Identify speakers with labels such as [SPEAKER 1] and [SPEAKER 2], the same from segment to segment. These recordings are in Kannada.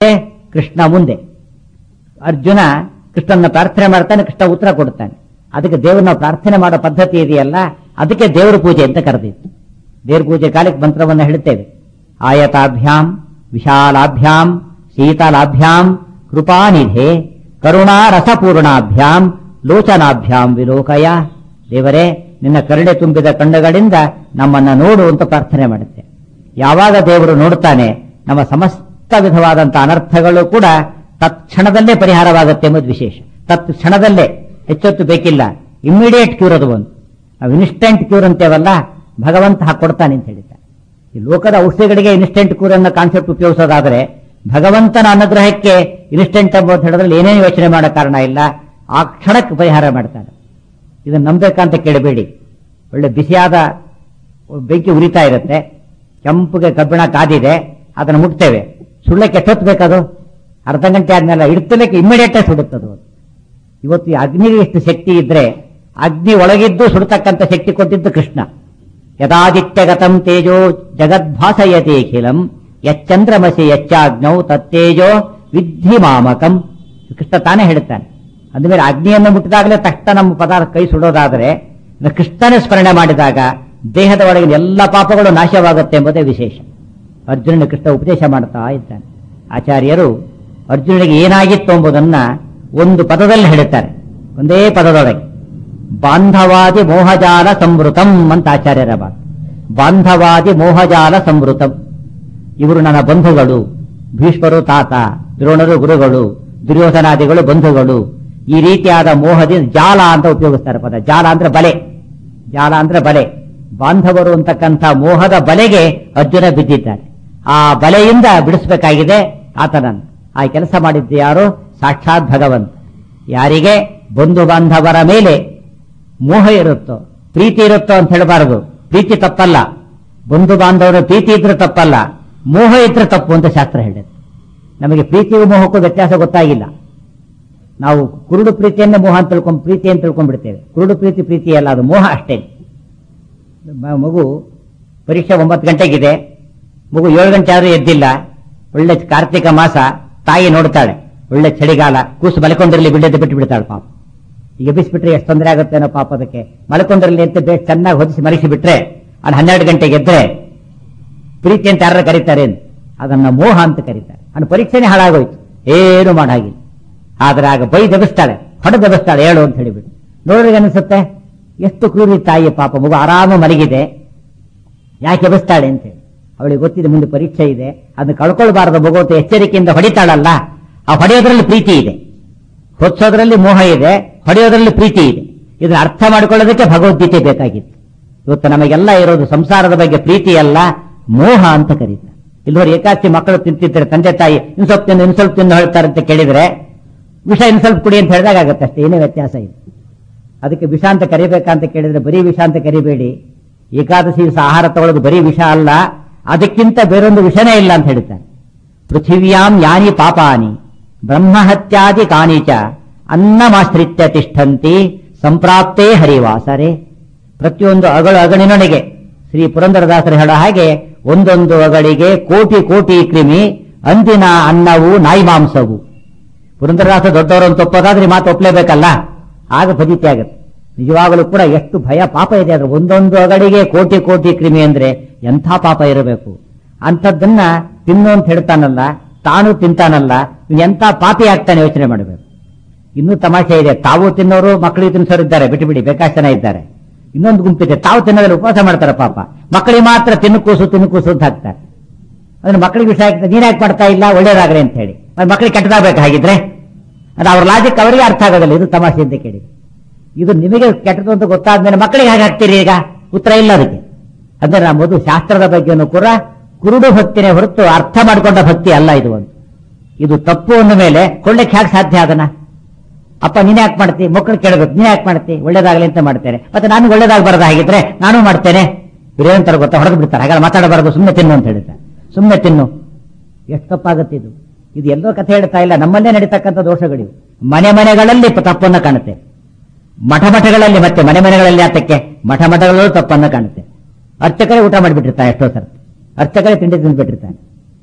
[SPEAKER 1] ಕೃಷ್ಣ ಮುಂದೆ. ಅರ್ಜುನ ಕೃಷ್ಣನ ಪ್ರಾರ್ಥನೆ ಮಾಡ್ತಾನೆ, ಕೃಷ್ಣ ಉತ್ತರ ಕೊಡ್ತಾನೆ. ಅದಕ್ಕೆ ದೇವ್ರನ್ನ ಪ್ರಾರ್ಥನೆ ಮಾಡೋ ಪದ್ಧತಿ ಇದೆಯಲ್ಲ, ಅದಕ್ಕೆ ದೇವ್ರ ಪೂಜೆ ಅಂತ ಕರೆದಿತ್ತು. ದೇವ್ರ ಪೂಜೆ ಕಾಲಕ್ಕೆ ಮಂತ್ರವನ್ನು ಹೇಳ್ತೇವೆ. ಆಯತಾಭ್ಯಾಂ ವಿಶಾಲಾಭ್ಯಾಂ ಶೀತಲಾಭ್ಯಾಂ ಕೃಪಾನಿಧೆ ಕರುಣಾ ರಸಪೂರ್ಣಾಭ್ಯಾಂ ಲೋಚನಾಭ್ಯಾಂ ವಿಲೋಕಯ. ದೇವರೇ, ನಿನ್ನ ಕರುಣೆ ತುಂಬಿದ ಕಣ್ಣುಗಳಿಂದ ನಮ್ಮನ್ನ ನೋಡು ಅಂತ ಪ್ರಾರ್ಥನೆ ಮಾಡುತ್ತೆ. ಯಾವಾಗ ದೇವರು ನೋಡ್ತಾನೆ, ನಮ್ಮ ಸಮಸ್ತ ವಿಧವಾದಂತಹ ಅನರ್ಥಗಳು ಕೂಡ ತತ್ಕ್ಷಣದಲ್ಲೇ ಪರಿಹಾರವಾಗುತ್ತೆ ಎಂಬುದು ವಿಶೇಷ. ತತ್ಕ್ಷಣದಲ್ಲೇ, ಹೆಚ್ಚೊತ್ತು ಬೇಕಿಲ್ಲ, ಇಮ್ಮಿಡಿಯೇಟ್ ಕ್ಯೂರ್ ಅದು ಒಂದು. ನಾವು ಇನ್ಸ್ಟೆಂಟ್ ಕ್ಯೂರ್ ಅಂತೇವಲ್ಲ, ಭಗವಂತ ಕೊಡ್ತಾನೆ ಅಂತ ಹೇಳಿದ್ದಾರೆ. ಈ ಲೋಕದ ಔಷಧಿಗಳಿಗೆ ಇನ್ಸ್ಟೆಂಟ್ ಕ್ಯೂರ್ ಅನ್ನೋ ಕಾನ್ಸೆಪ್ಟ್ ಉಪಯೋಗಿಸೋದಾದ್ರೆ, ಭಗವಂತನ ಅನುಗ್ರಹಕ್ಕೆ ಇನ್ಸ್ಟೆಂಟ್ ಎಂಬುದು ಹೇಳಿದ್ರಲ್ಲಿ ಏನೇನು ಯೋಚನೆ ಮಾಡೋ ಕಾರಣ ಇಲ್ಲ, ಆ ಕ್ಷಣಕ್ಕೆ ಪರಿಹಾರ ಮಾಡ್ತಾನೆ. ಇದನ್ನು ನಂಬೇಕಂತ ಕೇಳಬೇಡಿ. ಒಳ್ಳೆ ಬಿಸಿಯಾದ ಬೆಂಕಿ ಉರಿತಾ ಇರುತ್ತೆ, ಕೆಂಪುಗೆ ಕಬ್ಬಿಣ ಕಾದಿದೆ, ಅದನ್ನು ಮುಟ್ತೇವೆ, ಸುಳ್ಳಕ್ಕೆ ಎಷ್ಟೊತ್ತು ಬೇಕದು? ಅರ್ಧ ಗಂಟೆ ಆದ್ಮೇಲೆ ಇಡ್ತಲಕ್ಕೆ ಇಮ್ಮಿಡಿಯೇಟ್ ಆಗಿ ಸುಡುತ್ತದು. ಇವತ್ತು ಈ ಅಗ್ನಿಗೆ ಎಷ್ಟು ಶಕ್ತಿ ಇದ್ರೆ, ಅಗ್ನಿ ಒಳಗಿದ್ದು ಸುಡತಕ್ಕಂಥ ಶಕ್ತಿ ಕೊಟ್ಟಿದ್ದು ಕೃಷ್ಣ. ಯದಾದಿತ್ಯಗತಂ ತೇಜೋ ಜಗದ್ಭಾಸಯತೇಖಿಲಂ ಯಚ್ಚಂದ್ರಮಸಿ ಯಚ್ಚಾಗ್ನೌ ತತ್ತೇಜೋ ವಿದ್ಧಿ ಮಾಮಕಂ. ಕೃಷ್ಣ ತಾನೇ ಹೇಳ್ತಾನೆ. ಅಂದಮೇಲೆ ಅಗ್ನಿಯನ್ನು ಮುಟ್ಟಿದಾಗಲೇ ತಕ್ಷಣ ನಮ್ಮ ಪದಾರ್ಥ ಕೈ ಸುಡೋದಾದರೆ, ಕೃಷ್ಣನ ಸ್ಮರಣೆ ಮಾಡಿದಾಗ ದೇಹದ ಒಳಗಿನ ಎಲ್ಲ ಪಾಪಗಳು ನಾಶವಾಗುತ್ತೆ ಎಂಬುದೇ ವಿಶೇಷ. ಅರ್ಜುನನ ಕೃಷ್ಣ ಉಪದೇಶ ಮಾಡ್ತಾ ಇದ್ದಾನೆ. ಆಚಾರ್ಯರು ಅರ್ಜುನನಿಗೆ ಏನಾಗಿತ್ತು ಎಂಬುದನ್ನ ಒಂದು ಪದದಲ್ಲಿ ಹೇಳುತ್ತಾರೆ, ಒಂದೇ ಪದದೊಳಗೆ. ಬಾಂಧವಾದಿ ಮೋಹಜಾಲ ಸಂವೃತಂ ಅಂತ ಆಚಾರ್ಯರ ಮಾತು. ಬಾಂಧವಾದಿ ಮೋಹಜಾಲ ಸಂವೃತಂ. ಇವರು ನನ್ನ ಬಂಧುಗಳು, ಭೀಷ್ಮರು ತಾತ, ದ್ರೋಣರು ಗುರುಗಳು, ದುರ್ಯೋಧನಾದಿಗಳು ಬಂಧುಗಳು. ಈ ರೀತಿಯಾದ ಮೋಹದಿಂದ ಜಾಲ ಅಂತ ಉಪಯೋಗಿಸ್ತಾರೆ ಪದ. ಜಾಲ ಅಂದ್ರೆ ಬಲೆ, ಜಾಲ ಅಂದ್ರೆ ಬಲೆ. ಬಾಂಧವರು ಅಂತಕ್ಕಂಥ ಮೋಹದ ಬಲೆಗೆ ಅರ್ಜುನ ಬಿದ್ದಿದ್ದಾನೆ. ಆ ಬಲೆಯಿಂದ ಬಿಡಿಸಬೇಕಾಗಿದೆ ಆತನನ್ನು. ಆ ಕೆಲಸ ಮಾಡಿದ್ದು ಯಾರು? ಸಾಕ್ಷಾತ್ ಭಗವಂತ. ಯಾರಿಗೆ ಬಂಧು ಬಾಂಧವರ ಮೇಲೆ ಮೋಹ ಇರುತ್ತೋ, ಪ್ರೀತಿ ಇರುತ್ತೋ ಅಂತ ಹೇಳಬಾರದು. ಪ್ರೀತಿ ತಪ್ಪಲ್ಲ, ಬಂಧು ಬಾಂಧವರ ಪ್ರೀತಿ ಇದ್ರೆ ತಪ್ಪಲ್ಲ, ಮೋಹ ಇದ್ರೆ ತಪ್ಪು ಅಂತ ಶಾಸ್ತ್ರ ಹೇಳಿದೆ. ನಮಗೆ ಪ್ರೀತಿಗೂ ಮೋಹಕ್ಕೂ ವ್ಯತ್ಯಾಸ ಗೊತ್ತಾಗಿಲ್ಲ. ನಾವು ಕುರುಡು ಪ್ರೀತಿಯನ್ನೇ ಮೋಹ ಅಂತ ಪ್ರೀತಿ ಅಂತ ತಿಳ್ಕೊಂಡ್ಬಿಡ್ತೇವೆ. ಕುರುಡು ಪ್ರೀತಿ ಪ್ರೀತಿ ಅಲ್ಲ, ಅದು ಮೋಹ ಅಷ್ಟೇ. ಮಗು ಪರೀಕ್ಷೆ 9 ಗಂಟೆಗಿದೆ, ಮಗು 7 ಗಂಟೆ ಆದ್ರೂ ಎದ್ದಿಲ್ಲ. ಒಳ್ಳೆ ಕಾರ್ತಿಕ ಮಾಸ, ತಾಯಿ ನೋಡ್ತಾಳೆ, ಒಳ್ಳೆ ಚಳಿಗಾಲ, ಕೂಸು ಮಲ್ಕೊಂಡಿರಲಿ ಬಿಡದೆ ಬಿಟ್ಟು ಬಿಡ್ತಾಳೆ. ಪಾಪ ಈಗ ಎಬ್ಬಿಸ್ಬಿಟ್ರೆ ಎಷ್ಟು ತೊಂದರೆ ಆಗುತ್ತೆ ಅನ್ನೋ ಪಾಪ. ಅದಕ್ಕೆ ಮಲ್ಕೊಂಡಿರಲಿ ಅಂತ ಚೆನ್ನಾಗಿ ಹೊದಿಸಿ ಮಲಗಿಸಿ ಬಿಟ್ರೆ, ಅದು 12 ಗಂಟೆಗೆ ಎದ್ರೆ ಪ್ರೀತಿ ಅಂತ ಯಾರು ಕರೀತಾರೆ? ಅದನ್ನ ಮೋಹ ಅಂತ ಕರೀತಾರೆ. ಅವನ ಪರೀಕ್ಷೆನೇ ಹಾಳಾಗೋಯ್ತು, ಏನು ಮಾಡಾಗಿಲ್ಲ. ಆದ್ರೆ ಆಗ ಬೈ ದೆಬಸ್ತಾಳೆ, ಹೊಡೆದೆಬಸ್ತಾಳೆ, ಹೇಳು ಅಂತ ಹೇಳಿಬಿಟ್ಟು. ನೋಡ್ರಿಗೆ ಅನಿಸುತ್ತೆ ಎಷ್ಟು ಕ್ರೂರಿ ತಾಯಿ. ಪಾಪ ಮಗು ಆರಾಮ ಮಲಗಿದೆ, ಯಾಕೆ ಎಬಸ್ತಾಳೆ ಅಂತೇಳಿ. ಅವಳಿಗೆ ಗೊತ್ತಿದೆ ಮುಂದೆ ಪರೀಕ್ಷೆ ಇದೆ, ಅದನ್ನ ಕಳ್ಕೊಳ್ಬಾರದು ಮಗು ಅಂತ ಎಚ್ಚರಿಕೆಯಿಂದ ಹೊಡಿತಾಳಲ್ಲ. ಆ ಹೊಡೆಯೋದ್ರಲ್ಲಿ ಪ್ರೀತಿ ಇದೆ, ಹೊತ್ಸೋದ್ರಲ್ಲಿ ಮೋಹ ಇದೆ, ಹೊಡೆಯೋದ್ರಲ್ಲಿ ಪ್ರೀತಿ ಇದೆ. ಇದನ್ನ ಅರ್ಥ ಮಾಡಿಕೊಳ್ಳೋದಕ್ಕೆ ಭಗವದ್ಗೀತೆ ಬೇಕಾಗಿತ್ತು. ಇವತ್ತು ನಮಗೆಲ್ಲ ಇರೋದು ಸಂಸಾರದ ಬಗ್ಗೆ ಪ್ರೀತಿ ಅಲ್ಲ, ಮೋಹ ಅಂತ ಕರೀತಾರೆ. ಇಲ್ಲವರು ಏಕಾಚಿ ಮಕ್ಕಳು ತಿಂತಿದ್ರೆ ತಂದೆ ತಾಯಿ ಇನ್ ಸ್ವಲ್ಪ ತಿನ್ನು ಹೇಳ್ತಾರೆ ಅಂತ ಕೇಳಿದ್ರೆ, ವಿಷ ಇನ್ ಸ್ವಲ್ಪ ಕುಡಿ ಅಂತ ಹೇಳಿದಾಗ ಆಗುತ್ತೆ ಅಷ್ಟೇ, ಏನೇ ವ್ಯತ್ಯಾಸ ಇದೆ. ಅದಕ್ಕೆ ವಿಷ ಅಂತ ಕರಿಬೇಕಂತ ಕೇಳಿದ್ರೆ ಬರೀ ವಿಷ ಅಂತ ಕರಿಬೇಡಿ. ಏಕಾದಶಿ ಆಹಾರ ತಗೊಳ್ಳೋದು ಬರೀ ವಿಷ ಅಲ್ಲ, ಅದಕ್ಕಿಂತ ಬೇರೊಂದು ವಿಷನೇ ಇಲ್ಲ ಅಂತ ಹೇಳ್ತಾರೆ. ಪೃಥಿವ್ಯಾಂ ಯಾನಿ ಪಾಪಾನಿ ಬ್ರಹ್ಮಹತ್ಯಾದಿ ಕಾನಿಚ ಅನ್ನಮಾಶ್ರಿತ್ಯ ತಿಷ್ಠಂತಿ ಸಂಪ್ರಾಪ್ತೇ ಹರಿವಾಸರೆ. ಪ್ರತಿಯೊಂದು ಅಗಳಿನೊಳಗೆ ಶ್ರೀ ಪುರಂದರದಾಸರು ಹೇಳೋ ಹಾಗೆ, ಒಂದೊಂದು ಅಗಳಿಗೆ ಕೋಟಿ ಕೋಟಿ ಕ್ರಿಮಿ, ಅಂದಿನ ಅನ್ನವು ನಾಯಿ ಮಾಂಸವು. ಪುರಂದರದಾಸ ದೊಡ್ಡವರನ್ನು ತಪ್ಪೋದಾದ್ರೆ ಮಾತು ಒಪ್ಪಲೇಬೇಕಲ್ಲ, ಆಗ ಫಜಿತಿ ಆಗುತ್ತೆ. ನಿಜವಾಗಲೂ ಕೂಡ ಎಷ್ಟು ಭಯ ಪಾಪ ಇದೆ ಅದ್ರ. ಒಂದೊಂದು ಅಗಳಿಗೆ ಕೋಟಿ ಕೋಟಿ ಕ್ರಿಮಿ ಅಂದ್ರೆ ಎಂಥ ಪಾಪ ಇರಬೇಕು. ಅಂಥದ್ದನ್ನ ತಿನ್ನು ಅಂತ ಹೇಳ್ತಾನಲ್ಲ, ತಾನು ತಿಂತಾನಲ್ಲ, ಎಂಥ ಪಾಪಿ ಆಗ್ತಾನೆ ಯೋಚನೆ ಮಾಡಬೇಕು. ಇನ್ನೂ ತಮಾಷೆ ಇದೆ, ತಾವು ತಿನ್ನೋರು ಮಕ್ಕಳಿಗೆ ತಿನ್ಸೋರು ಇದ್ದಾರೆ, ಬಿಟ್ಟು ಬಿಡಿ, ಬೇಕಾಷ್ಟು ಜನ ಇದ್ದಾರೆ. ಇನ್ನೊಂದು ಗುಂಪಿದೆ, ತಾವು ತಿನ್ನೋದ್ರಲ್ಲಿ ಉಪವಾಸ ಮಾಡ್ತಾರೆ ಪಾಪ, ಮಕ್ಕಳಿಗೆ ಮಾತ್ರ ತಿನ್ನು ಕೂಸು ಅಂತ ಹಾಕ್ತಾರೆ. ಅದನ್ನ ಮಕ್ಕಳಿಗೆ ವಿಷಯ ಆಗ್ತದೆ, ನೀನ್ ಯಾಕೆ ಮಾಡ್ತಾ ಇಲ್ಲ, ಒಳ್ಳೇದಾಗ್ರೆ ಅಂತ ಹೇಳಿ. ಮಕ್ಕಳಿಗೆ ಕೆಟ್ಟದಾಗಬೇಕು ಹಾಗಿದ್ರೆ, ಅದು ಅವ್ರ ಲಾಜಿಕ್ ಅವರಿಗೆ ಅರ್ಥ ಆಗೋದಿಲ್ಲ. ಇದು ತಮಾಷೆ ಅಂತ ಕೇಳಿ. ಇದು ನಿಮಗೆ ಕೆಟ್ಟದ್ದು ಅಂತ ಗೊತ್ತಾದ್ಮೇಲೆ ಮಕ್ಕಳಿಗೆ ಹೇಗೆ ಹಾಕ್ತೀರಿ? ಈಗ ಉತ್ತರ ಇಲ್ಲ ಅದಕ್ಕೆ. ಅಂದ್ರೆ ನಾವು ಮೊದಲು ಶಾಸ್ತ್ರದ ಬಗ್ಗೆನೂ ಕೂಡ ಕುರುಡು ಭಕ್ತಿನೇ ಹೊರತು ಅರ್ಥ ಮಾಡಿಕೊಂಡ ಭಕ್ತಿ ಅಲ್ಲ ಇದು. ಒಂದು ಇದು ತಪ್ಪು ಅಂದ ಮೇಲೆ ಕೊಳ್ಳಕ್ಕೆ ಹೇಗೆ ಸಾಧ್ಯ? ಅದನ್ನ ಅಪ್ಪ ನೀನ್ ಯಾಕೆ ಮಾಡ್ತಿ, ಮಕ್ಕಳು ಕೇಳಬೇಕು, ನೀನ್ ಯಾಕೆ ಮಾಡ್ತಿ, ಒಳ್ಳೇದಾಗಲಿ ಅಂತ ಮಾಡ್ತೇನೆ, ಮತ್ತೆ ನಾನು ಒಳ್ಳೇದಾಗಬಾರ್ದು ಹಾಗಿದ್ರೆ ನಾನು ಮಾಡ್ತೇನೆ. ಇರೇನಂತಾರೆ ಗೊತ್ತಾ, ಹೊಡೆದು ಬಿಡ್ತಾರೆ. ಹಾಗಾದ್ರೆ ಮಾತಾಡಬಾರದು, ಸುಮ್ಮನೆ ತಿನ್ನು ಅಂತ ಹೇಳ್ತಾರೆ. ಸುಮ್ಮನೆ ತಿನ್ನು, ಎಷ್ಟು ತಪ್ಪಾಗುತ್ತೆ ಇದು. ಇದು ಎಲ್ಲೋ ಕಥೆ ಹೇಳ್ತಾ ಇಲ್ಲ, ನಮ್ಮಲ್ಲೇ ನಡೀತಕ್ಕಂಥ ದೋಷಗಳಿವು. ಮನೆಗಳಲ್ಲಿ ತಪ್ಪನ್ನ ಕಾಣುತ್ತೆ, ಮಠಗಳಲ್ಲಿ, ಮತ್ತೆ ಮನೆಗಳಲ್ಲಿ ಆತಕ್ಕೆ ಮಠಗಳಲ್ಲೂ ತಪ್ಪನ್ನ ಕಾಣುತ್ತೆ. ಅರ್ಚಕರೇ ಊಟ ಮಾಡಿಬಿಟ್ಟಿರ್ತಾನೆ, ಎಷ್ಟೋ ಸರ್ ಅರ್ಚಕರೇ ತಿಂಡಿ ತಿಂದ್ಬಿಟ್ಟಿರ್ತಾನೆ.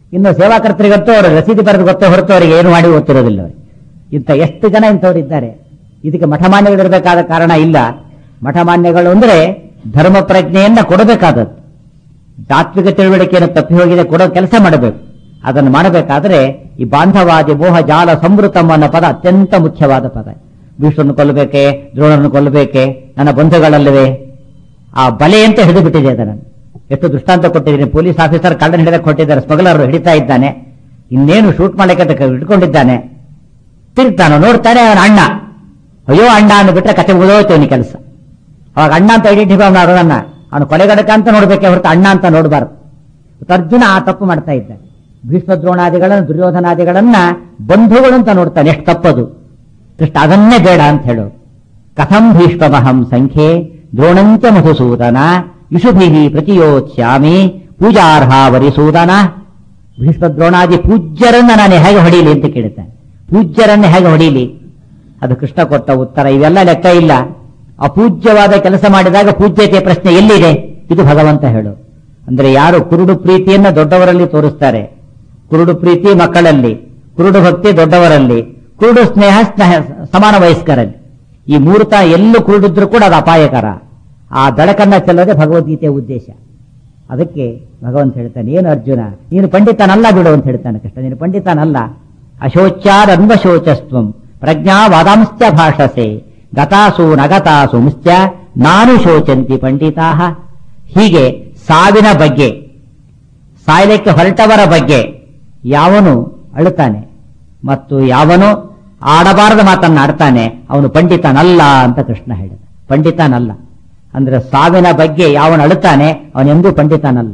[SPEAKER 1] ಇನ್ನು ಸೇವಾಕರ್ತರಿಗಂತೂ ಅವರು ರಸೀದಿ ಬರೆದು ಗೊತ್ತೇ ಹೊರತು ಅವರಿಗೆ ಏನು ಮಾಡಿ ಗೊತ್ತಿರೋದಿಲ್ಲ ಅವ್ರಿಗೆ. ಇಂಥ ಎಷ್ಟು ಜನ ಇಂಥವ್ರು ಇದ್ದಾರೆ. ಇದಕ್ಕೆ ಮಠಮಾನ್ಯಗಳಿರಬೇಕಾದ ಕಾರಣ ಇಲ್ಲ. ಮಠಮಾನ್ಯಗಳು ಅಂದ್ರೆ ಧರ್ಮ ಪ್ರಜ್ಞೆಯನ್ನ ಕೊಡಬೇಕಾದದ್ದು. ತಾತ್ವಿಕ ತಿಳುವಳಿಕೆಯನ್ನು ತಪ್ಪಿ ಹೋಗಿದೆ ಕೊಡೋ ಕೆಲಸ ಮಾಡಬೇಕು. ಅದನ್ನು ಮಾಡಬೇಕಾದ್ರೆ ಈ ಬಾಂಧವಾದಿ ಮೋಹ ಜಾಲ ಸಂವೃತಂ ಅನ್ನೋ ಪದ ಅತ್ಯಂತ ಮುಖ್ಯವಾದ ಪದ. ಭೀಷ್ಮರನ್ನು ಕೊಲ್ಲಬೇಕೆ, ದ್ರೋಣರನ್ನು ಕೊಲ್ಲಬೇಕೆ, ನನ್ನ ಬಂಧುಗಳಲ್ಲವೇ, ಆ ಬಲೆ ಅಂತ ಹಿಡಿದು ಬಿಟ್ಟಿದೆ ಅದನ್ನು. ಎಷ್ಟು ದೃಷ್ಟಾಂತ ಕೊಟ್ಟಿದ್ದೀನಿ. ಪೊಲೀಸ್ ಆಫೀಸರ್ ಕಳ್ಳನ ಹಿಡಿದಕ್ಕೆ ಕೊಟ್ಟಿದ್ದಾರೆ, ಸ್ಮಗ್ಲರ್ ಹಿಡಿತಾ ಇದ್ದಾನೆ, ಇನ್ನೇನು ಶೂಟ್ ಮಾಡಕ್ಕೆ ಹಿಡ್ಕೊಂಡಿದ್ದಾನೆ. ತಿರುಗ್ತಾನೋ ನೋಡ್ತಾನೆ ಅವನ ಅಣ್ಣ, ಅಯ್ಯೋ ಅಣ್ಣ ಅಂದ್ಬಿಟ್ರೆ ಕತೆ ಮುಗಿದೋಯ್ತು ಅವನ ಕೆಲಸ. ಅವಾಗ ಅಣ್ಣ ಅಂತ ಐಡೆಂಟಿಫೈ ಮಾಡೋದನ್ನ ಅವನು ಕೊಲೆಗಡಕ ಅಂತ ನೋಡ್ಬೇಕೆ ಹೊರತು ಅಣ್ಣ ಅಂತ ನೋಡಬಾರ್ದು. ಅರ್ಜುನ ಆ ತಪ್ಪು ಮಾಡ್ತಾ ಇದ್ದಾನೆ. ಭೀಷ್ಮ ದ್ರೋಣಾದಿಗಳನ್ನ, ದುರ್ಯೋಧನಾದಿಗಳನ್ನ ಬಂಧುಗಳು ಅಂತ ನೋಡ್ತಾನೆ. ಎಷ್ಟು ತಪ್ಪದು. ಕೃಷ್ಣ ಅದನ್ನೇ ಬೇಡ ಅಂತ ಹೇಳು. ಕಥಂ ಭೀಷ್ಮಹಂ ಸಂಖ್ಯೆ ದ್ರೋಣಂಚ ಮಧುಸೂದನ ಇಷುಭಿ ಪ್ರತಿಯೋತ್ಸ್ಯಾಮಿ ಪೂಜಾರ್ಹ ವರಿಸೂದನ. ಭೀಷ್ಮ ದ್ರೋಣಾದಿ ಪೂಜ್ಯರನ್ನ ನಾನು ಹೇಗೆ ಹೊಡೀಲಿ ಅಂತ ಕೇಳುತ್ತಾನೆ. ಪೂಜ್ಯರನ್ನ ಹೇಗೆ ಹೊಡೀಲಿ? ಅದು ಕೃಷ್ಣ ಕೊಟ್ಟ ಉತ್ತರ. ಇವೆಲ್ಲ ಲೆಕ್ಕ ಇಲ್ಲ. ಅಪೂಜ್ಯವಾದ ಕೆಲಸ ಮಾಡಿದಾಗ ಪೂಜ್ಯತೆ ಪ್ರಶ್ನೆ ಎಲ್ಲಿದೆ? ಇದು ಭಗವಂತ ಹೇಳು. ಅಂದ್ರೆ ಯಾರು ಕುರುಡು ಪ್ರೀತಿಯನ್ನ ದೊಡ್ಡವರಲ್ಲಿ ತೋರಿಸ್ತಾರೆ, ಕುರುಡು ಪ್ರೀತಿ ಮಕ್ಕಳಲ್ಲಿ, ಕುರುಡು ಭಕ್ತಿ ದೊಡ್ಡವರಲ್ಲಿ, ಕುರುಡು ಸ್ನೇಹ ಸಮಾನ ವಯಸ್ಕರಲ್ಲಿ, ಈ ಮೂರ್ತ ಎಲ್ಲೂ ಕುರುಡಿದ್ರು ಕೂಡ ಅದು ಅಪಾಯಕರ. ಆ ಬೆಳಕನ್ನ ಚೆಲ್ಲೋದೇ ಭಗವದ್ಗೀತೆಯ ಉದ್ದೇಶ. ಅದಕ್ಕೆ ಭಗವಂತ ಹೇಳ್ತಾನೆ, ಏನು ಅರ್ಜುನ ನೀನು ಪಂಡಿತನಲ್ಲ ಬಿಡು ಅಂತ ಹೇಳ್ತಾನೆ ಕೃಷ್ಣ. ನೀನು ಪಂಡಿತನಲ್ಲ. ಅಶೋಚಾರನ್ವಶೋಚಸ್ತ್ವಂ ಪ್ರಜ್ಞಾವಾದಾಂಶ್ಚ ಭಾಷಸೆ ಗತಾಸು ನಗತಾಸು ಮುಶ್ಚ ನಾನು ಶೋಚಂತಿ ಪಂಡಿತಾ. ಹೀಗೆ ಸಾವಿನ ಬಗ್ಗೆ, ಸಾಯಲಿಕ್ಕೆ ಹೊರಟವರ ಬಗ್ಗೆ ಯಾವನು ಅಳುತ್ತಾನೆ ಮತ್ತು ಯಾವನು ಆಡಬಾರದ ಮಾತನ್ನ ಆಡ್ತಾನೆ ಅವನು ಪಂಡಿತನಲ್ಲ ಅಂತ ಕೃಷ್ಣ ಹೇಳಿದ. ಪಂಡಿತನಲ್ಲ ಅಂದ್ರೆ ಸಾವಿನ ಬಗ್ಗೆ ಯಾವನು ಅಳುತ್ತಾನೆ ಅವನೆಂದೂ ಪಂಡಿತನಲ್ಲ.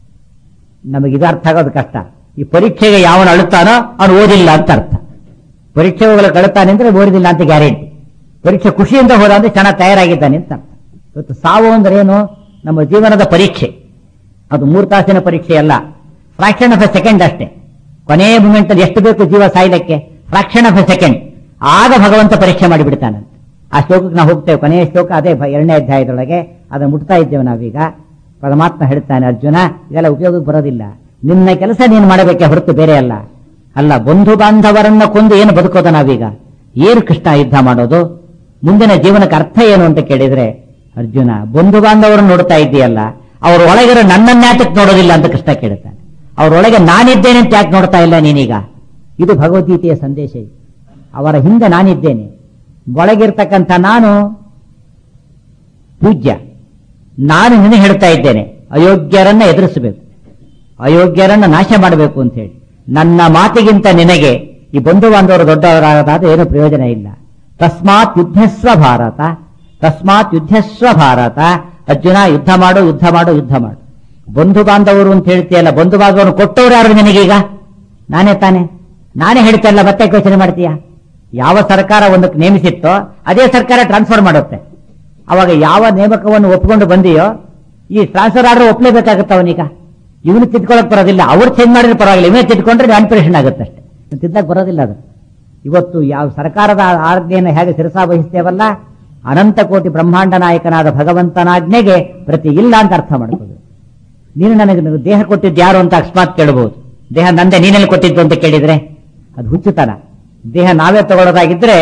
[SPEAKER 1] ನಮಗಿದು ಅರ್ಥ ಆಗೋದು ಕಷ್ಟ. ಈ ಪರೀಕ್ಷೆಗೆ ಯಾವನು ಅಳುತ್ತಾನೋ ಅವನು ಓದಿಲ್ಲ ಅಂತ ಅರ್ಥ. ಪರೀಕ್ಷೆ ಹೋಗಲು ಅಳುತ್ತಾನೆ ಅಂದ್ರೆ ಓದಿಲ್ಲ ಅಂತ ಗ್ಯಾರಂಟಿ. ಪರೀಕ್ಷೆ ಖುಷಿಯಿಂದ ಹೋದ ಅಂದ್ರೆ ಚೆನ್ನಾಗಿ ತಯಾರಾಗಿದ್ದಾನೆ ಅಂತ ಅರ್ಥ. ಇವತ್ತು ಸಾವು ಅಂದ್ರೆ ಏನು? ನಮ್ಮ ಜೀವನದ ಪರೀಕ್ಷೆ. ಅದು 3 ತಾಸಿನ ಪರೀಕ್ಷೆ ಅಲ್ಲ, ಫ್ರಾಕ್ಷನ್ ಆಫ್ ಎ ಸೆಕೆಂಡ್ ಅಷ್ಟೇ. ಕೊನೆಯ ಮೂಮೆಂಟ್ ಅಲ್ಲಿ ಎಷ್ಟು ಬೇಕು ಜೀವ ಸಾಯ್ಲಿಕ್ಕೆ? Fraction of a second. ಆಗ ಭಗವಂತ ಪರೀಕ್ಷೆ ಮಾಡಿಬಿಡ್ತಾನಂತೆ. ಆ ಶ್ಲೋಕಕ್ಕೆ ನಾವು ಹೋಗ್ತೇವೆ. ಕೊನೆಯ ಶ್ಲೋಕ ಅದೇ 2ನೇ ಅಧ್ಯಾಯದೊಳಗೆ ಅದನ್ನು ಮುಟ್ತಾ ಇದ್ದೇವೆ ನಾವೀಗ. ಪರಮಾತ್ಮ ಹೇಳ್ತಾನೆ, ಅರ್ಜುನ ಇದೆಲ್ಲ ಉಪಯೋಗಕ್ಕೆ ಬರೋದಿಲ್ಲ. ನಿನ್ನ ಕೆಲಸ ನೀನು ಮಾಡಬೇಕೆ ಹೊರತು ಬೇರೆ ಅಲ್ಲ. ಅಲ್ಲ, ಬಂಧು ಬಾಂಧವರನ್ನ ಕೊಂದು ಏನು ಬದುಕೋದು ನಾವೀಗ? ಏನು ಕೃಷ್ಣ ಯುದ್ಧ ಮಾಡೋದು? ಮುಂದಿನ ಜೀವನಕ್ಕೆ ಅರ್ಥ ಏನು ಅಂತ ಕೇಳಿದ್ರೆ, ಅರ್ಜುನ ಬಂಧು ಬಾಂಧವರನ್ನು ನೋಡ್ತಾ ಇದ್ದೀಯಲ್ಲ, ಅವ್ರ ಒಳಗಿರೋ ನನ್ನನ್ಯಾತಕ್ಕೆ ನೋಡೋದಿಲ್ಲ ಅಂತ ಕೃಷ್ಣ ಕೇಳ್ತಾನೆ. ಅವರೊಳಗೆ ನಾನಿದ್ದೇನೆ ಅಂತ ಯಾಕೆ ನೋಡ್ತಾ ಇಲ್ಲ ನೀನೀಗ? ಇದು ಭಗವದ್ಗೀತೆಯ ಸಂದೇಶ. ಅವರ ಹಿಂದೆ ನಾನಿದ್ದೇನೆ. ಒಳಗಿರ್ತಕ್ಕಂಥ ನಾನು ಪೂಜ್ಯ. ನಾನು ನಿನಗೆ ಹೇಳ್ತಾ ಇದ್ದೇನೆ, ಅಯೋಗ್ಯರನ್ನ ಎದುರಿಸಬೇಕು, ಅಯೋಗ್ಯರನ್ನ ನಾಶ ಮಾಡಬೇಕು ಅಂತ ಹೇಳಿ. ನನ್ನ ಮಾತಿಗಿಂತ ನಿನಗೆ ಈ ಬಂಧು ಬಾಂಧವರು ದೊಡ್ಡವರಾಗದಾದ ಏನು ಪ್ರಯೋಜನ ಇಲ್ಲ. ತಸ್ಮಾತ್ ಯುದ್ಧಸ್ವ ಭಾರತ, ತಸ್ಮಾತ್ ಯುದ್ಧಸ್ವ ಭಾರತ. ಅರ್ಜುನ ಯುದ್ಧ ಮಾಡು, ಯುದ್ಧ ಮಾಡು, ಯುದ್ಧ ಮಾಡು. ಬಂಧು ಬಾಂಧವರು ಅಂತ ಹೇಳ್ತೀಯಲ್ಲ, ಬಂಧು ಬಾಂಧವರು ಕೊಟ್ಟವ್ರು ಯಾರು ನಿನಗೀಗ? ನಾನೇ ತಾನೆ. ನಾನೇ ಹೇಳ್ತಾ ಇಲ್ಲ, ಮತ್ತೆ ಯೋಚನೆ ಮಾಡ್ತೀಯ? ಯಾವ ಸರ್ಕಾರ ಒಂದಕ್ಕೆ ನೇಮಿಸಿತ್ತೋ ಅದೇ ಸರ್ಕಾರ ಟ್ರಾನ್ಸ್ಫರ್ ಮಾಡುತ್ತೆ. ಅವಾಗ ಯಾವ ನೇಮಕವನ್ನು ಒಪ್ಪಿಕೊಂಡು ಬಂದಿಯೋ ಈ ಟ್ರಾನ್ಸ್ಫರ್ ಆರ್ಡರ್ ಒಪ್ಪಲೇಬೇಕಾಗುತ್ತೆ ಅವನೀಗ. ಇವನು ತಿದ್ಕೊಳ್ಳಕ್ ಬರೋದಿಲ್ಲ, ಅವ್ರು ಚೇಂಜ್ ಮಾಡಿದ್ರೆ ಪರವಾಗಿಲ್ಲ, ಇವನೇ ತಿದ್ಕೊಂಡ್ರೆ ಮ್ಯಾನಿಪುಲೇಷನ್ ಆಗುತ್ತೆ ಅಷ್ಟೇ. ತಿದ್ದಕ್ಕೆ ಬರೋದಿಲ್ಲ ಅದು. ಇವತ್ತು ಯಾವ ಸರ್ಕಾರದ ಆಜ್ಞೆಯನ್ನು ಹೇಗೆ ಶಿರಸಾವಹಿಸ್ತೇವಲ್ಲ, ಅನಂತ ಕೋಟಿ ಬ್ರಹ್ಮಾಂಡ ನಾಯಕನಾದ ಭಗವಂತನಾಜ್ಞೆಗೆ ಪ್ರತಿ ಇಲ್ಲ ಅಂತ ಅರ್ಥ ಮಾಡ್ಕೋದು. ನೀನು ನನಗೆ ದೇಹ ಕೊಟ್ಟಿದ್ದು ಯಾರು ಅಂತ ಅಕಸ್ಮಾತ್ ಕೇಳಬಹುದು. ದೇಹ ನಂದೆ, ನೀನೆಲ್ಲಿ ಕೊಟ್ಟಿದ್ದು ಅಂತ ಕೇಳಿದ್ರೆ ಅದು ಹುಚ್ಚುತನ. ದೇಹ ನಾವೇ ತಗೊಳ್ಳೋದಾಗಿದ್ರೆ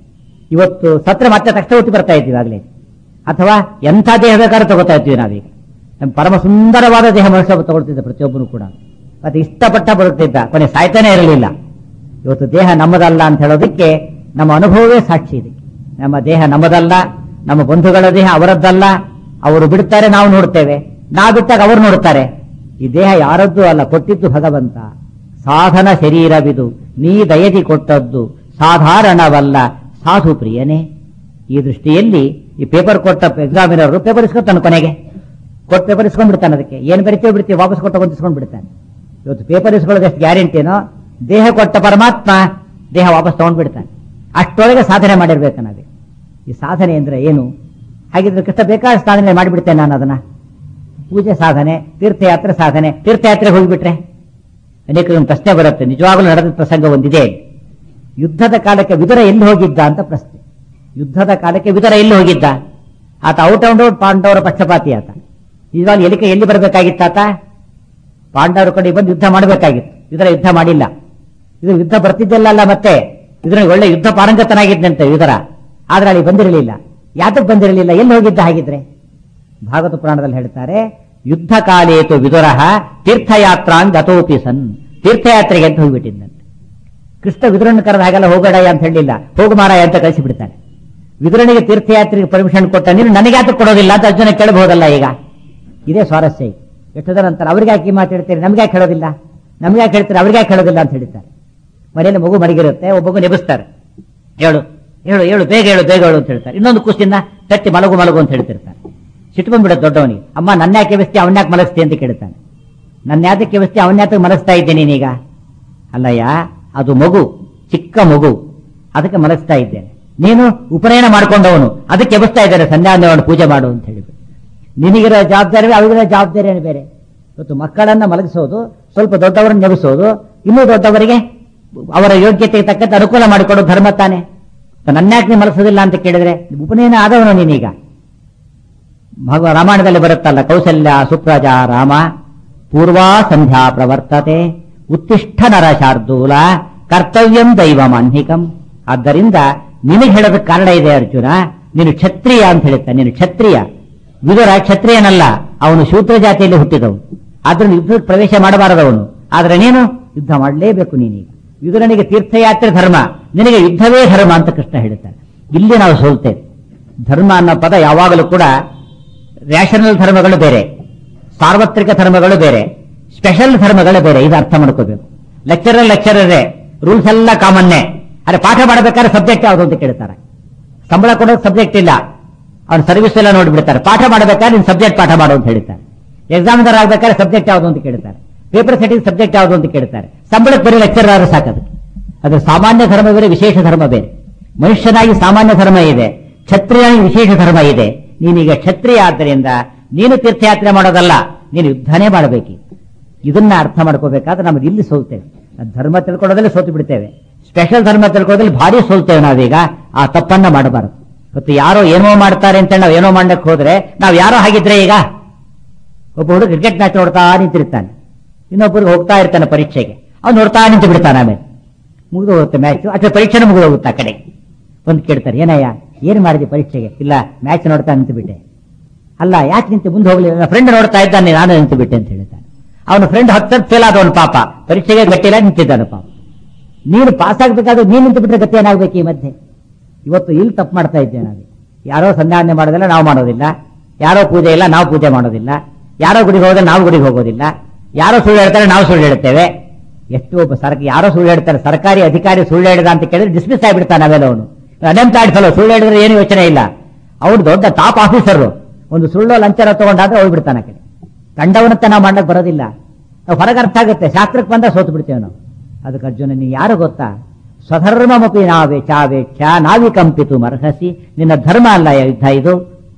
[SPEAKER 1] ಇವತ್ತು ಸತ್ರ ಮತ್ತೆ ತಕ್ಷಣ ಹುಟ್ಟಿ ಬರ್ತಾ ಇದ್ದೀವಿ ಆಗಲೇ. ಅಥವಾ ಎಂಥ ದೇಹ ಬೇಕಾದ್ರೂ ತಗೋತಾ ಇದ್ದೀವಿ ನಾವೀಗ. ನಮ್ಮ ಪರಮ ಸುಂದರವಾದ ದೇಹ ಮನುಷ್ಯ ತಗೊಳ್ತಿದ್ದ ಪ್ರತಿಯೊಬ್ಬನು ಕೂಡ. ಮತ್ತೆ ಇಷ್ಟಪಟ್ಟ ಬದುಕ್ತಿದ್ದ, ಕೊನೆ ಸಾಯ್ತಾನೆ ಇರಲಿಲ್ಲ. ಇವತ್ತು ದೇಹ ನಮ್ಮದಲ್ಲ ಅಂತ ಹೇಳೋದಕ್ಕೆ ನಮ್ಮ ಅನುಭವವೇ ಸಾಕ್ಷಿ ಇದೆ. ನಮ್ಮ ದೇಹ ನಮ್ಮದಲ್ಲ, ನಮ್ಮ ಬಂಧುಗಳ ದೇಹ ಅವರದ್ದಲ್ಲ. ಅವರು ಬಿಡ್ತಾರೆ, ನಾವು ನೋಡ್ತೇವೆ. ನಾವು ಬಿಟ್ಟಾಗ ಅವರು ನೋಡ್ತಾರೆ. ಈ ದೇಹ ಯಾರದ್ದು ಅಲ್ಲ, ಕೊಟ್ಟಿದ್ದು ಭಗವಂತ. ಸಾಧನ ಶರೀರವಿದು ನೀ ದಯದಿ ಕೊಟ್ಟದ್ದು ಸಾಧಾರಣವಲ್ಲ ಸಾಧು ಪ್ರಿಯನೇ. ಈ ದೃಷ್ಟಿಯಲ್ಲಿ ಈ ಪೇಪರ್ ಕೊಟ್ಟ ಎಕ್ಸಾಮಿನರು ಪೇಪರ್ ಇಸ್ಕೊತಾನೆ, ಕೊನೆಗೆ ಕೊಟ್ಟು ಪೇಪರ್ ಇಸ್ಕೊಂಡ್ಬಿಡ್ತಾನೆ. ಅದಕ್ಕೆ ಏನು ಬರಿತೀವಿ ಬಿಡ್ತೀವಿ, ವಾಪಸ್ ಕೊಟ್ಟು ಇಸ್ಕೊಂಡ್ ಬಿಡ್ತಾನೆ. ಇವತ್ತು ಪೇಪರ್ ಇಸ್ಕೊಳ್ಳೋದು ಎಷ್ಟು ಗ್ಯಾರಂಟಿನೋ, ದೇಹ ಕೊಟ್ಟ ಪರಮಾತ್ಮ ದೇಹ ವಾಪಸ್ ತಗೊಂಡ್ಬಿಡ್ತಾನೆ. ಅಷ್ಟೊಳಗೆ ಸಾಧನೆ ಮಾಡಿರ್ಬೇಕು ನಾವೇ. ಈ ಸಾಧನೆ ಅಂದ್ರೆ ಏನು? ಹಾಗಿದ್ರೆ ಕೃಷ್ಣ ಬೇಕಾದ ಸಾಧನೆ ಮಾಡಿಬಿಡ್ತೇನೆ ನಾನು ಅದನ್ನ. ಪೂಜೆ ಸಾಧನೆ, ತೀರ್ಥಯಾತ್ರೆ ಸಾಧನೆ. ತೀರ್ಥಯಾತ್ರೆಗೆ ಹೋಗಿಬಿಟ್ರೆ ಅನೇಕರೊಂದು ಪ್ರಶ್ನೆ ಬರುತ್ತೆ. ನಿಜವಾಗಲೂ ನಡೆದ ಪ್ರಸಂಗ ಒಂದಿದೆ. ಯುದ್ಧದ ಕಾಲಕ್ಕೆ ವಿದುರ ಎಲ್ಲಿ ಹೋಗಿದ್ದ ಅಂತ ಪ್ರಶ್ನೆ. ಯುದ್ಧದ ಕಾಲಕ್ಕೆ ವಿದುರ ಎಲ್ಲಿ ಹೋಗಿದ್ದ? ಆತ ಔಟ್ ಅಂಡ್ ಔಟ್ ಪಾಂಡವರ ಪಕ್ಷಪಾತಿ ಆತ. ನಿಜವಾಗ್ಲೂ ಎಲ್ಲಿ ಬರಬೇಕಾಗಿತ್ತ ಆತ? ಪಾಂಡವರ ಕಡೆ ಬಂದು ಯುದ್ಧ ಮಾಡಬೇಕಾಗಿತ್ತು. ಇದರ ಯುದ್ಧ ಮಾಡಿಲ್ಲ. ಇದು ಯುದ್ಧ ಬರ್ತಿದ್ದಲ್ಲ, ಮತ್ತೆ ಇದ್ರಲ್ಲಿ ಒಳ್ಳೆ ಯುದ್ಧ ಪಾರಂಗತನಾಗಿದ್ದಂತೆ ಇದರ, ಆದ್ರೆ ಅಲ್ಲಿ ಬಂದಿರಲಿಲ್ಲ. ಯಾತಕ್ಕೆ ಬಂದಿರಲಿಲ್ಲ? ಎಲ್ಲಿ ಹೋಗಿದ್ದ ಹಾಗಿದ್ರೆ? ಭಾಗವತ ಪುರಾಣದಲ್ಲಿ ಹೇಳ್ತಾರೆ, ಯುದ್ಧ ಕಾಲೇತು ವಿದುರಃ ತೀರ್ಥಯಾತ್ರಾಂಗತೋಪಿ ಸನ್, ತೀರ್ಥಯಾತ್ರೆಗೆ ಅಂತ ಹೋಗ್ಬಿಟ್ಟಿದ್ದಂತೆ. ಕೃಷ್ಣ ವಿದುರನ್ನು ಕರೆದ ಹಾಗೆಲ್ಲ ಹೋಗಬೇಡ ಅಂತ ಹೇಳಿಲ್ಲ, ಹೋಗು ಮಾರಾಯ ಅಂತ ಕಳಿಸಿಬಿಡ್ತಾನೆ. ವಿದುರನಿಗೆ ತೀರ್ಥಯಾತ್ರೆಗೆ ಪರ್ಮಿಷನ್ ಕೊಟ್ಟ, ನೀನು ನನಗೆ ಯಾತಕ್ಕೆ ಕೊಡೋದಿಲ್ಲ ಅಂತ ಅರ್ಜುನ ಕೇಳಬಹುದಲ್ಲ. ಈಗ ಇದೇ ಸ್ವಾರಸ್ಯ. ಎಷ್ಟದ ನಂತರ ಅವ್ರಿಗೆ ಯಾಕೆ ಮಾತಾಡ್ತೀರಿ, ನಮ್ಗೆ ಯಾಕೆ ಹೇಳೋದಿಲ್ಲ, ನಮ್ಗೆ ಯಾಕೆ ಹೇಳ್ತಾರೆ, ಅವ್ರಿಗೆ ಯಾಕೆ ಹೇಳೋದಿಲ್ಲ ಅಂತ ಹೇಳ್ತಾರೆ. ಮನೆಯಲ್ಲಿ ಮಗು ಮಡಗಿರುತ್ತೆ, ಒಬ್ಬಗು ನೆಬಿಸ್ತಾರೆ, ಹೇಳು ಹೇಳು ಹೇಳು ಬೇಗ ಹೇಳು ಬೇಗ ಹೇಳು ಅಂತ ಹೇಳ್ತಾರೆ. ಇನ್ನೊಂದು ಕೂಸಿಂದ ತಟ್ಟಿ ಮಲಗು ಮಲಗು ಅಂತ ಹೇಳ್ತಿರ್ತಾರೆ. ಸಿಟ್ಟು ಬಂದ್ಬಿಡುತ್ತೆ ದೊಡ್ಡವನಿಗೆ. ಅಮ್ಮ ನನ್ನ ಯಾಕೆ ವ್ಯವಸ್ಥೆ ಅವನ್ಯಾಕೆ ಮಲಗಿಸ್ತಿ ಅಂತ ಕೇಳ್ತಾನೆ. ನನ್ನ ಯಾತಕ್ಕೆ ವ್ಯವಸ್ಥೆ ಅವನ್ಯಾತಕ್ಕೆ ಮಲಗಿಸ್ತಾ ಇದ್ದೇನೆ ನೀನೀಗ? ಅಲ್ಲಯ್ಯ, ಅದು ಮಗು, ಚಿಕ್ಕ ಮಗು, ಅದಕ್ಕೆ ಮಲಗಿಸ್ತಾ ಇದ್ದೇನೆ. ನೀನು ಉಪನಯನ ಮಾಡ್ಕೊಂಡವನು, ಅದಕ್ಕೆ ಎಬ್ಬಿಸ್ತಾ ಇದ್ದಾರೆ ಸಂಧ್ಯಾವಂದವನ್ನು ಪೂಜೆ ಮಾಡು ಅಂತ ಹೇಳಿಬಿಟ್ಟು. ನಿನಗಿರೋ ಜವಾಬ್ದಾರಿ ಅವರಿಗಿರೋ ಜವಾಬ್ದಾರಿಯನ್ನು ಬೇರೆ. ಇವತ್ತು ಮಕ್ಕಳನ್ನ ಮಲಗಿಸೋದು, ಸ್ವಲ್ಪ ದೊಡ್ಡವರನ್ನು ನೆಲೆಸೋದು, ಇನ್ನೂ ದೊಡ್ಡವರಿಗೆ ಅವರ ಯೋಗ್ಯತೆಗೆ ತಕ್ಕಂತೆ ಅನುಕೂಲ ಮಾಡಿಕೊಡೋದು ಧರ್ಮ ತಾನೆ. ನನ್ಯಾಕೆ ನೀವು ಮಲಗಿಸೋದಿಲ್ಲ ಅಂತ ಕೇಳಿದ್ರೆ ಉಪನಯನ ಆದವನು ನೀನೀಗ. ರಾಮಾಯಣದಲ್ಲಿ ಬರುತ್ತಲ್ಲ, ಕೌಸಲ್ಯ ಸುಪ್ರಜಾ ರಾಮ ಪೂರ್ವಾ ಸಂಧ್ಯಾ ಪ್ರವರ್ತತೆ ಉತ್ತಿಷ್ಠ ನರ ಶಾರ್ದೂಲ ಕರ್ತವ್ಯಂ ದೈವ ಮಾನ್ಹಿಕಂ. ಆದ್ದರಿಂದ ನಿನಗೆ ಹೇಳೋದಕ್ಕೆ ಕಾರಣ ಇದೆ ಅರ್ಜುನ, ನೀನು ಕ್ಷತ್ರಿಯ ಅಂತ ಹೇಳುತ್ತಾನೆ. ನೀನು ಕ್ಷತ್ರಿಯ. ವಿದುರ ಕ್ಷತ್ರಿಯನಲ್ಲ, ಅವನು ಶೂದ್ರ ಜಾತಿಯಲ್ಲಿ ಹುಟ್ಟಿದವನು. ಆದ್ರೂ ಯುದ್ಧಕ್ಕೆ ಪ್ರವೇಶ ಮಾಡಬಾರದವನು. ಆದ್ರೆ ನೀನು ಯುದ್ಧ ಮಾಡಲೇಬೇಕು ನೀನೀಗ. ವಿದುರನಿಗೆ ತೀರ್ಥಯಾತ್ರೆ ಧರ್ಮ, ನಿನಗೆ ಯುದ್ಧವೇ ಧರ್ಮ ಅಂತ ಕೃಷ್ಣ ಹೇಳ್ತಾನೆ. ಇಲ್ಲಿ ನಾವು ಸೋಲ್ತೇವೆ. ಧರ್ಮ ಅನ್ನೋ ಪದ ಯಾವಾಗಲೂ ಕೂಡ ರ್ಯಾಷನಲ್ ಧರ್ಮಗಳು ಬೇರೆ, ಸಾರ್ವತ್ರಿಕ ಧರ್ಮಗಳು ಬೇರೆ, ಸ್ಪೆಷಲ್ ಧರ್ಮಗಳು ಬೇರೆ. ಇದು ಅರ್ಥ ಮಾಡ್ಕೋಬೇಕು. ಲೆಕ್ಚರರೇ ರೂಲ್ಸ್ ಎಲ್ಲ ಕಾಮನ್ನೇ. ಅರೆ ಪಾಠ ಮಾಡಬೇಕಾದ್ರೆ ಸಬ್ಜೆಕ್ಟ್ ಯಾವುದು ಅಂತ ಕೇಳ್ತಾರೆ. ಸಂಬಳ ಕೊಡೋದು ಸಬ್ಜೆಕ್ಟ್ ಇಲ್ಲ, ಅವ್ನ ಸರ್ವಿಸ್ ಎಲ್ಲ ನೋಡ್ಬಿಡ್ತಾರೆ. ಪಾಠ ಮಾಡಬೇಕಾದ್ರೆ ನೀನು ಸಬ್ಜೆಕ್ಟ್ ಪಾಠ ಮಾಡು ಅಂತ ಹೇಳ್ತಾರೆ. ಎಕ್ಸಾಮಿನರ್ ಆಗ್ಬೇಕಾದ್ರೆ ಸಬ್ಜೆಕ್ಟ್ ಯಾವುದು ಅಂತ ಕೇಳ್ತಾರೆ. ಪೇಪರ್ ಸೆಟ್ಟಿಂಗ್ ಸಬ್ಜೆಕ್ಟ್ ಯಾವುದು ಅಂತ ಕೇಳ್ತಾರೆ. ಸಂಬಳಕ್ಕೆ ಬರೀ ಲೆಕ್ಚರರ್ ಸಾಕದು. ಅದು ಸಾಮಾನ್ಯ ಧರ್ಮ ಬೇರೆ, ವಿಶೇಷ ಧರ್ಮ ಬೇರೆ. ಮನುಷ್ಯನಾಗಿ ಸಾಮಾನ್ಯ ಧರ್ಮ ಇದೆ, ಕ್ಷತ್ರಿಯನಾಗಿ ವಿಶೇಷ ಧರ್ಮ ಇದೆ. ನೀನೀಗ ಕ್ಷತ್ರಿಯ ಆದ್ದರಿಂದ ನೀನು ತೀರ್ಥಯಾತ್ರೆ ಮಾಡೋದಲ್ಲ, ನೀನು ಯುದ್ಧನೇ ಮಾಡಬೇಕು. ಇದನ್ನ ಅರ್ಥ ಮಾಡ್ಕೋಬೇಕಾದ್ರೆ ನಮ್ದು ಇಲ್ಲಿ ಸೋಲ್ತೇವೆ. ಧರ್ಮ ತಿಳ್ಕೊಳ್ಳೋದ್ರಲ್ಲಿ ಸೋತು ಬಿಡ್ತೇವೆ, ಸ್ಪೆಷಲ್ ಧರ್ಮ ತಿಳ್ಕೊಳ್ಳೋದ್ರಲ್ಲಿ ಭಾರಿ ಸೋಲ್ತೇವೆ ನಾವೀಗ. ಆ ತಪ್ಪನ್ನ ಮಾಡಬಾರದು. ಮತ್ತು ಯಾರೋ ಏನೋ ಮಾಡ್ತಾರೆ ಅಂತ ನಾವು ಏನೋ ಮಾಡಕ್ಕೆ ಹೋದ್ರೆ ನಾವು ಯಾರೋ ಹಾಗಿದ್ರೆ, ಈಗ ಒಬ್ಬ ಹುಡುಗ ಕ್ರಿಕೆಟ್ ಮ್ಯಾಚ್ ನೋಡ್ತಾ ನಿಂತಿರ್ತಾನೆ, ಇನ್ನೊಬ್ಬರಿಗೆ ಹೋಗ್ತಾ ಇರ್ತಾನೆ ಪರೀಕ್ಷೆಗೆ, ಅವ್ನು ನೋಡ್ತಾ ನಿಂತು ಬಿಡ್ತಾನೆ. ಆಮೇಲೆ ಮುಗಿದು ಹೋಗುತ್ತೆ ಮ್ಯಾಚ್, ಅಥವಾ ಪರೀಕ್ಷೆನೂ ಮುಗಿದು ಹೋಗುತ್ತೆ. ಆ ಕಡೆ ಒಂದು ಕೇಳ್ತಾರೆ, ಏನಯ್ಯ ಏನ್ ಮಾಡಿದೆ ಪರೀಕ್ಷೆಗೆ? ಇಲ್ಲ ಮ್ಯಾಚ್ ನೋಡ್ತಾ ನಿಂತು ಬಿಟ್ಟೆ. ಅಲ್ಲ ಯಾಕೆ ನಿಂತು ಮುಂದೆ ಹೋಗ್ಲಿಲ್ಲ? ನನ್ನ ಫ್ರೆಂಡ್ ನೋಡ್ತಾ ಇದ್ದಾನೆ, ನಾನು ನಿಂತು ಬಿಟ್ಟೆ ಅಂತ ಹೇಳ್ತಾನೆ. ಅವನ ಫ್ರೆಂಡ್ 10 ಫೇಲ್ ಆದವನು ಪಾಪ, ಪರೀಕ್ಷೆಗೆ ಗಟ್ಟಿಲ್ಲ ನಿಂತಿದ್ದಾನೆ ಪಾಪ. ನೀನು ಪಾಸ್ ಆಗ್ಬೇಕಾದ್ರೆ ನೀನು ನಿಂತು ಬಿಟ್ರೆ ಗತಿ ಏನಾಗ್ಬೇಕು ಈ ಮಧ್ಯೆ? ಇವತ್ತು ಇಲ್ಲಿ ತಪ್ಪು ಮಾಡ್ತಾ ಇದ್ದೇವೆ ನಾವು. ಯಾರೋ ಸಂಧಾನ ಮಾಡೋದಿಲ್ಲ, ನಾವು ಮಾಡೋದಿಲ್ಲ. ಯಾರೋ ಪೂಜೆ ಇಲ್ಲ, ನಾವು ಪೂಜೆ ಮಾಡೋದಿಲ್ಲ. ಯಾರೋ ಗುಡಿಗೆ ಹೋದ್ರೆ ನಾವು ಗುಡಿಗೆ ಹೋಗೋದಿಲ್ಲ. ಯಾರೋ ಸುಳ್ಳು ಹೇಳ್ತಾರೆ, ನಾವು ಸುಳ್ಳು ಹೇಳ್ತೇವೆ. ಎಷ್ಟು ಒಬ್ಬ ಯಾರೋ ಸುಳ್ಳು ಹೇಳ್ತಾರೆ, ಸರ್ಕಾರಿ ಅಧಿಕಾರಿ ಸುಳ್ಳು ಹೇಳಿದ ಅಂತ ಕೇಳಿದ್ರೆ ಡಿಸ್ಮಿಸ್ ಆಗಿಬಿಡ್ತಾನೆ. ಅವೆಲ್ಲ ಅವನು ಅನ್ಎಂಪ್ಲಾಯ್ಡ್ ಫೆಲೋ, ಸುಳ್ಳು ಹೇಳಿದ್ರೆ ಏನು ಯೋಚನೆ ಇಲ್ಲ. ಅವ್ರು ದೊಡ್ಡ ಟಾಪ್ ಆಫೀಸರ್, ಒಂದು ಸುಳ್ಳು ಲಂಚನ ತಗೊಂಡಾದ್ರೆ ಹೋಗ್ಬಿಡ್ತಾನೆ. ಆ ಕಡೆ ಕಂಡವನಂತೆ ನಾವು ಮಾಡಕ್ ಬರೋದಿಲ್ಲ. ನಾವು ಹೊರಗೆ ಅರ್ಥ ಆಗುತ್ತೆ, ಶಾಸ್ತ್ರಕ್ಕೆ ಬಂದ ಸೋತು ಬಿಡ್ತೇವೆ ನಾವು. ಅದಕ್ಕೆ ಅರ್ಜುನ ನೀನು ಯಾರು ಗೊತ್ತಾ? ಸ್ವಧರ್ಮಮಪಿ ನಾವೇಚಾವೇಕ್ಷ ನಾವಿಕಂಪಿತು ಮರ್ಹಸಿ. ನಿನ್ನ ಧರ್ಮ ಅಲ್ಲ ಯುದ್ಧ, ಇದು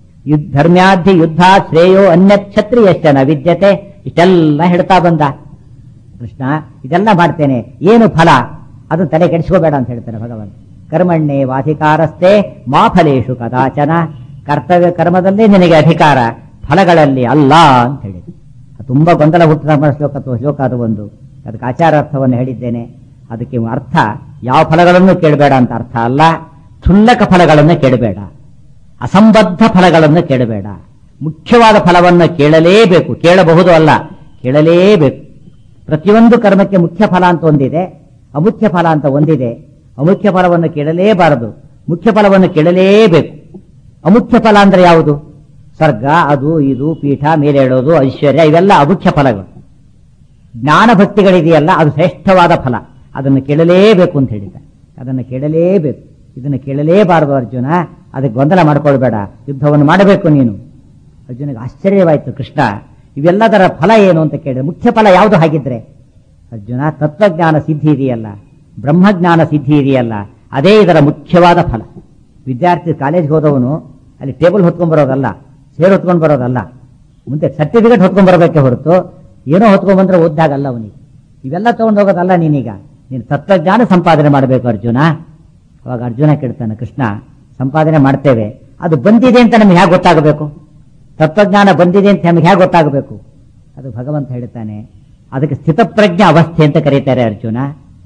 [SPEAKER 1] ಧರ್ಮ್ಯಾಧಿ ಯುದ್ಧ ಶ್ರೇಯೋ ಅನ್ಯತ್ ಕ್ಷತ್ರಿಯಶ್ಚ ನ ವಿದ್ಯತೆ. ಇಷ್ಟೆಲ್ಲ ಹೇಳ್ತಾ ಬಂದ ಕೃಷ್ಣ. ಇದೆಲ್ಲ ಮಾಡ್ತೇನೆ, ಏನು ಫಲ? ಅದನ್ನು ತಲೆ ಕೆಡಿಸ್ಕೋಬೇಡ ಅಂತ ಹೇಳ್ತಾನೆ ಭಗವಂತ. ಕರ್ಮಣ್ಣೇ ವಾಧಿಕಾರಸ್ಥೆ ಮಾ ಫಲೇಶು ಕದಾಚನ. ಕರ್ತವ್ಯ ಕರ್ಮದಲ್ಲೇ ನಿನಗೆ ಅಧಿಕಾರ, ಫಲಗಳಲ್ಲಿ ಅಲ್ಲ ಅಂತ ಹೇಳಿದೆ. ತುಂಬಾ ಗೊಂದಲ ಹುಟ್ಟಿದ ಶ್ಲೋಕ ಅದು ಒಂದು. ಅದಕ್ಕೆ ಆಚಾರಾರ್ಥವನ್ನು ಹೇಳಿದ್ದೇನೆ. ಅದಕ್ಕೆ ಅರ್ಥ ಯಾವ ಫಲಗಳನ್ನು ಕೇಳಬೇಡ ಅಂತ ಅರ್ಥ ಅಲ್ಲ. ಕ್ಷುಲ್ಲಕ ಫಲಗಳನ್ನು ಕೇಳಬೇಡ, ಅಸಂಬದ್ಧ ಫಲಗಳನ್ನು ಕೇಳಬೇಡ. ಮುಖ್ಯವಾದ ಫಲವನ್ನು ಕೇಳಲೇಬೇಕು. ಕೇಳಬಹುದು ಅಲ್ಲ, ಕೇಳಲೇಬೇಕು. ಪ್ರತಿಯೊಂದು ಕರ್ಮಕ್ಕೆ ಮುಖ್ಯ ಫಲ ಅಂತ ಒಂದಿದೆ, ಅಮುಖ್ಯ ಫಲ ಅಂತ ಒಂದಿದೆ. ಅಮುಖ್ಯ ಫಲವನ್ನು ಕೇಳಲೇಬಾರದು, ಮುಖ್ಯ ಫಲವನ್ನು ಕೇಳಲೇಬೇಕು. ಅಮುಖ್ಯ ಫಲ ಅಂದ್ರೆ ಯಾವುದು? ಸ್ವರ್ಗ, ಅದು ಇದು, ಪೀಠ, ಮೇಲೆ ಹೇಳೋದು, ಐಶ್ವರ್ಯ, ಇವೆಲ್ಲ ಅಮುಖ್ಯ ಫಲಗಳು. ಜ್ಞಾನ ಭಕ್ತಿಗಳಿದೆಯಲ್ಲ, ಅದು ಶ್ರೇಷ್ಠವಾದ ಫಲ. ಅದನ್ನು ಕೇಳಲೇಬೇಕು ಅಂತ ಹೇಳಿದ್ದಾರೆ. ಅದನ್ನು ಕೇಳಲೇಬೇಕು, ಇದನ್ನು ಕೇಳಲೇಬಾರದು ಅರ್ಜುನ. ಅದಕ್ಕೆ ಗೊಂದಲ ಮಾಡ್ಕೊಳ್ಬೇಡ, ಯುದ್ಧವನ್ನು ಮಾಡಬೇಕು ನೀನು. ಅರ್ಜುನಿಗೆ ಆಶ್ಚರ್ಯವಾಯಿತು. ಕೃಷ್ಣ ಇವೆಲ್ಲದರ ಫಲ ಏನು ಅಂತ ಕೇಳಿದ್ರೆ ಮುಖ್ಯ ಫಲ ಯಾವುದು ಹಾಗಿದ್ರೆ? ಅರ್ಜುನ, ತತ್ವಜ್ಞಾನ ಸಿದ್ಧಿ ಇದೆಯಲ್ಲ, ಬ್ರಹ್ಮಜ್ಞಾನ ಸಿದ್ಧಿ ಇದೆಯಲ್ಲ, ಅದೇ ಇದರ ಮುಖ್ಯವಾದ ಫಲ. ವಿದ್ಯಾರ್ಥಿ ಕಾಲೇಜ್ಗೆ ಹೋದವನು ಅಲ್ಲಿ ಟೇಬಲ್ ಹೊತ್ಕೊಂಡ್ ಬರೋದಲ್ಲ, ಸೇರ್ ಹೊತ್ಕೊಂಡ್ ಬರೋದಲ್ಲ, ಮುಂದೆ ಸರ್ಟಿಫಿಕೇಟ್ ಹೊತ್ಕೊಂಡ್ ಬರಬೇಕೆ ಹೊರತು ಏನೋ ಹೊತ್ಕೊಂಡ್ ಬಂದ್ರೆ ಓದ್ದಾಗಲ್ಲ ಅವನಿಗೆ. ಇವೆಲ್ಲ ತಗೊಂಡು ಹೋಗೋದಲ್ಲ. ನೀನೀಗ ನೀನು ತತ್ವಜ್ಞಾನ ಸಂಪಾದನೆ ಮಾಡಬೇಕು ಅರ್ಜುನ. ಅವಾಗ ಅರ್ಜುನ ಕೇಳ್ತಾನೆ, ಕೃಷ್ಣ ಸಂಪಾದನೆ ಮಾಡ್ತೇವೆ, ಅದು ಬಂದಿದೆ ಅಂತ ನಮ್ಗೆ ಹೇಗೆ ಗೊತ್ತಾಗಬೇಕು? ತತ್ವಜ್ಞಾನ ಬಂದಿದೆ ಅಂತ ನಮ್ಗೆ ಹೇಗೆ ಗೊತ್ತಾಗಬೇಕು? ಅದು ಭಗವಂತ ಹೇಳ್ತಾನೆ, ಅದಕ್ಕೆ ಸ್ಥಿತಪ್ರಜ್ಞ ಅವಸ್ಥೆ ಅಂತ ಕರೀತಾರೆ ಅರ್ಜುನ.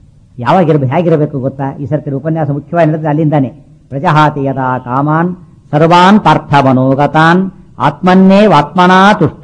[SPEAKER 1] ಹೇಗಿರಬೇಕು ಗೊತ್ತಾ? ಈ ಸರ್ತಿ ಉಪನ್ಯಾಸ ಮುಖ್ಯವಾಗಿ ನಡೆದ್ರೆ ಅಲ್ಲಿಂದಾನೆ. ಪ್ರಜಹಾತಿ ಯದಾ ಕಾಮಾನ್ ಸರ್ವಾನ್ ಪಾರ್ಥ ಮನೋಗತಾನ್ ಆತ್ಮನ್ನೇವಾತ್ಮನಾ ತುಷ್ಟ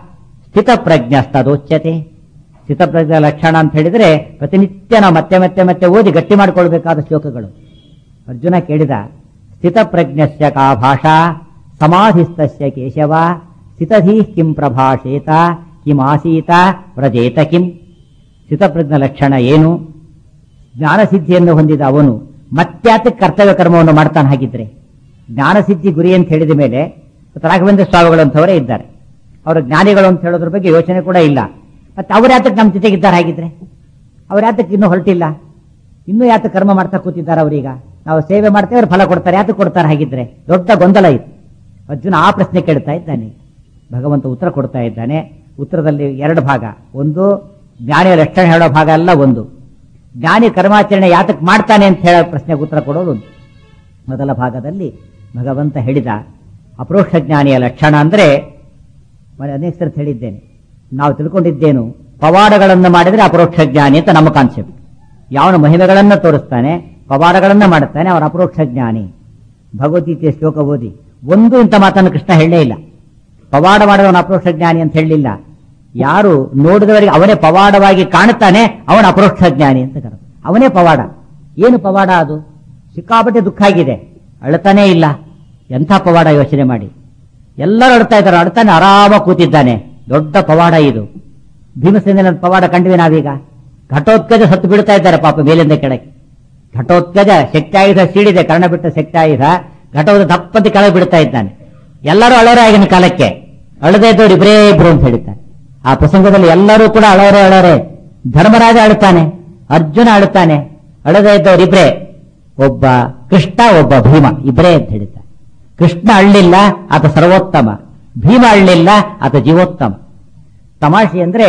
[SPEAKER 1] ಸ್ಥಿತಪ್ರಜ್ಞಸ್ತದೋಚ್ಯತೆ. ಸ್ಥಿತಪ್ರಜ್ಞ ಲಕ್ಷಣ ಅಂತ ಹೇಳಿದ್ರೆ ಪ್ರತಿನಿತ್ಯ ನಾವು ಮತ್ತೆ ಮತ್ತೆ ಮತ್ತೆ ಓದಿ ಗಟ್ಟಿ ಮಾಡಿಕೊಳ್ಬೇಕಾದ ಶ್ಲೋಕಗಳು. ಅರ್ಜುನ ಕೇಳಿದ, ಸ್ಥಿತಪ್ರಜ್ಞಸ್ಯ ಕಾ ಭಾಷಾ ಸಮಾಧಿಸ್ತಸ್ಯ ಕೇಶವ ಸ್ಥಿತಧೀಃ ಕಿಂ ಪ್ರಭಾಷೇತ ಕಿಮಾಸೀತ ವ್ರಜೇತ ಕಿಂ. ಸ್ಥಿತಪ್ರಜ್ಞ ಲಕ್ಷಣ ಏನು? ಜ್ಞಾನಸಿದ್ಧಿಯನ್ನು ಹೊಂದಿದ ಅವನು ಮತ್ಯಾತಕ್ಕೆ ಕರ್ತವ್ಯ ಕರ್ಮವನ್ನು ಮಾಡ್ತಾನೆ? ಹಾಗಿದ್ರೆ ಜ್ಞಾನಸಿದ್ಧಿ ಗುರಿ ಅಂತ ಹೇಳಿದ ಮೇಲೆ ರಾಘವೇಂದ್ರ ಸ್ವಾಮಿಗಳು ಅಂತವರೇ ಇದ್ದಾರೆ. ಅವರು ಜ್ಞಾನಿಗಳು ಅಂತ ಹೇಳೋದ್ರ ಬಗ್ಗೆ ಯೋಚನೆ ಕೂಡ ಇಲ್ಲ. ಮತ್ತೆ ಅವ್ರ ಯಾತಕ್ಕೆ ನಮ್ಮ ಜೊತೆಗಿದ್ದಾರೆ? ಹಾಗಿದ್ರೆ ಅವ್ರ ಯಾತಕ್ಕೆ ಇನ್ನೂ ಹೊರಟಿಲ್ಲ? ಇನ್ನೂ ಯಾತಕ್ಕೆ ಕರ್ಮ ಮಾಡ್ತಾ ಕೂತಿದ್ದಾರೆ? ಅವರೀಗ ನಾವು ಸೇವೆ ಮಾಡ್ತೇವೆ, ಅವ್ರು ಫಲ ಕೊಡ್ತಾರೆ. ಯಾತಕ್ಕೆ ಕೊಡ್ತಾರೆ? ಹಾಗಿದ್ರೆ ದೊಡ್ಡ ಗೊಂದಲ ಇತ್ತು. ಅರ್ಜುನ ಆ ಪ್ರಶ್ನೆ ಕೇಳ್ತಾ ಇದ್ದಾನೆ. ಭಗವಂತ ಉತ್ತರ ಕೊಡ್ತಾ ಇದ್ದಾನೆ. ಉತ್ತರದಲ್ಲಿ ಎರಡು ಭಾಗ. ಒಂದು ಜ್ಞಾನಿಯ ಲಕ್ಷಣ ಹೇಳೋ ಭಾಗ ಅಲ್ಲ, ಒಂದು ಜ್ಞಾನಿ ಕರ್ಮಾಚರಣೆ ಯಾತಕ್ಕೆ ಮಾಡ್ತಾನೆ ಅಂತ ಹೇಳೋ ಪ್ರಶ್ನೆಗೆ ಉತ್ತರ ಕೊಡೋದು. ಮೊದಲ ಭಾಗದಲ್ಲಿ ಭಗವಂತ ಹೇಳಿದ ಅಪರೋಕ್ಷ ಜ್ಞಾನಿಯ ಲಕ್ಷಣ ಅಂದ್ರೆ, ಅನೇಕ ಸರ್ತಿ ಹೇಳಿದ್ದೇನೆ, ನಾವು ತಿಳ್ಕೊಂಡಿದ್ದೇನು, ಪವಾಡಗಳನ್ನು ಮಾಡಿದ್ರೆ ಅಪರೋಕ್ಷ ಜ್ಞಾನಿ ಅಂತ ನಮ್ಮ ಕಾನ್ಸೆಪ್ಟ್. ಯಾವನು ಮಹಿಮೆಗಳನ್ನ ತೋರಿಸ್ತಾನೆ, ಪವಾಡಗಳನ್ನ ಮಾಡುತ್ತಾನೆ, ಅವನ ಅಪರೋಕ್ಷ ಜ್ಞಾನಿ. ಭಗವದ್ಗೀತೆಯ ಶ್ಲೋಕ ಓದಿ, ಒಂದು ಇಂಥ ಮಾತನ್ನು ಕೃಷ್ಣ ಹೇಳಲೇ ಇಲ್ಲ. ಪವಾಡ ಮಾಡಿದವನ ಅಪರೋಕ್ಷ ಜ್ಞಾನಿ ಅಂತ ಹೇಳಲಿಲ್ಲ. ಯಾರು ನೋಡಿದವರಿಗೆ ಅವನೇ ಪವಾಡವಾಗಿ ಕಾಣುತ್ತಾನೆ ಅವನ ಅಪರೋಕ್ಷ ಜ್ಞಾನಿ ಅಂತ ಕರೆದ. ಅವನೇ ಪವಾಡ. ಏನು ಪವಾಡ ಅದು? ಸಿಕ್ಕಾಪಟ್ಟೆ ದುಃಖ ಆಗಿದೆ, ಅಳ್ತಾನೇ ಇಲ್ಲ. ಎಂಥ ಪವಾಡ ಯೋಚನೆ ಮಾಡಿ. ಎಲ್ಲರೂ ಅಳ್ತಾ ಇದ್ದಾರೆ, ಅಳ್ತಾನೆ ಆರಾಮ ಕೂತಿದ್ದಾನೆ. ದೊಡ್ಡ ಪವಾಡ ಇದು. ಭೀಮಸೇನ ಪವಾಡ ಕಂಡ್ವಿ ನಾವೀಗ. ಘಟೋತ್ಕಜ ಸತ್ತು ಬಿಡ್ತಾ ಇದ್ದಾರೆ ಪಾಪ ಮೇಲಿಂದ ಕೆಳಗೆ. ಘಟೋತ್ಕಜ ಶಕ್ತಾಯುಧ ಸೀಳಿದೆ, ಕರ್ಣ ಬಿಟ್ಟ ಶಕ್ತಾಯುಧ ಘಟೋದ ದಪ್ಪಂತ ಕೆಳಗೆ ಬಿಡ್ತಾ ಇದ್ದಾನೆ. ಎಲ್ಲರೂ ಅಳೋರೆ ಆಗಿನ ಕಾಲಕ್ಕೆ. ಅಳದೇ ಇದ್ದವ್ರು ಇಬ್ಬರೇ ಇಬ್ರು ಅಂತ ಹೇಳ್ತಾರೆ. ಆ ಪ್ರಸಂಗದಲ್ಲಿ ಎಲ್ಲರೂ ಕೂಡ ಅಳೋರೆ. ಧರ್ಮರಾಜ ಅಳುತ್ತಾನೆ, ಅರ್ಜುನ ಅಳುತ್ತಾನೆ. ಅಳದೇ ಇದ್ದವ್ರು ಇಬ್ರೇ, ಒಬ್ಬ ಕೃಷ್ಣ, ಒಬ್ಬ ಭೀಮ, ಇಬ್ಬರೇ ಅಂತ ಹೇಳ್ತಾರೆ. ಕೃಷ್ಣ ಅಳ್ಳಿಲ್ಲ, ಆತ ಸರ್ವೋತ್ತಮ. ಭೀಮ ಅಳ್ಳಿಲ್ಲ, ಆತ ಜೀವೋತ್ತಮ. ತಮಾಷೆ ಅಂದ್ರೆ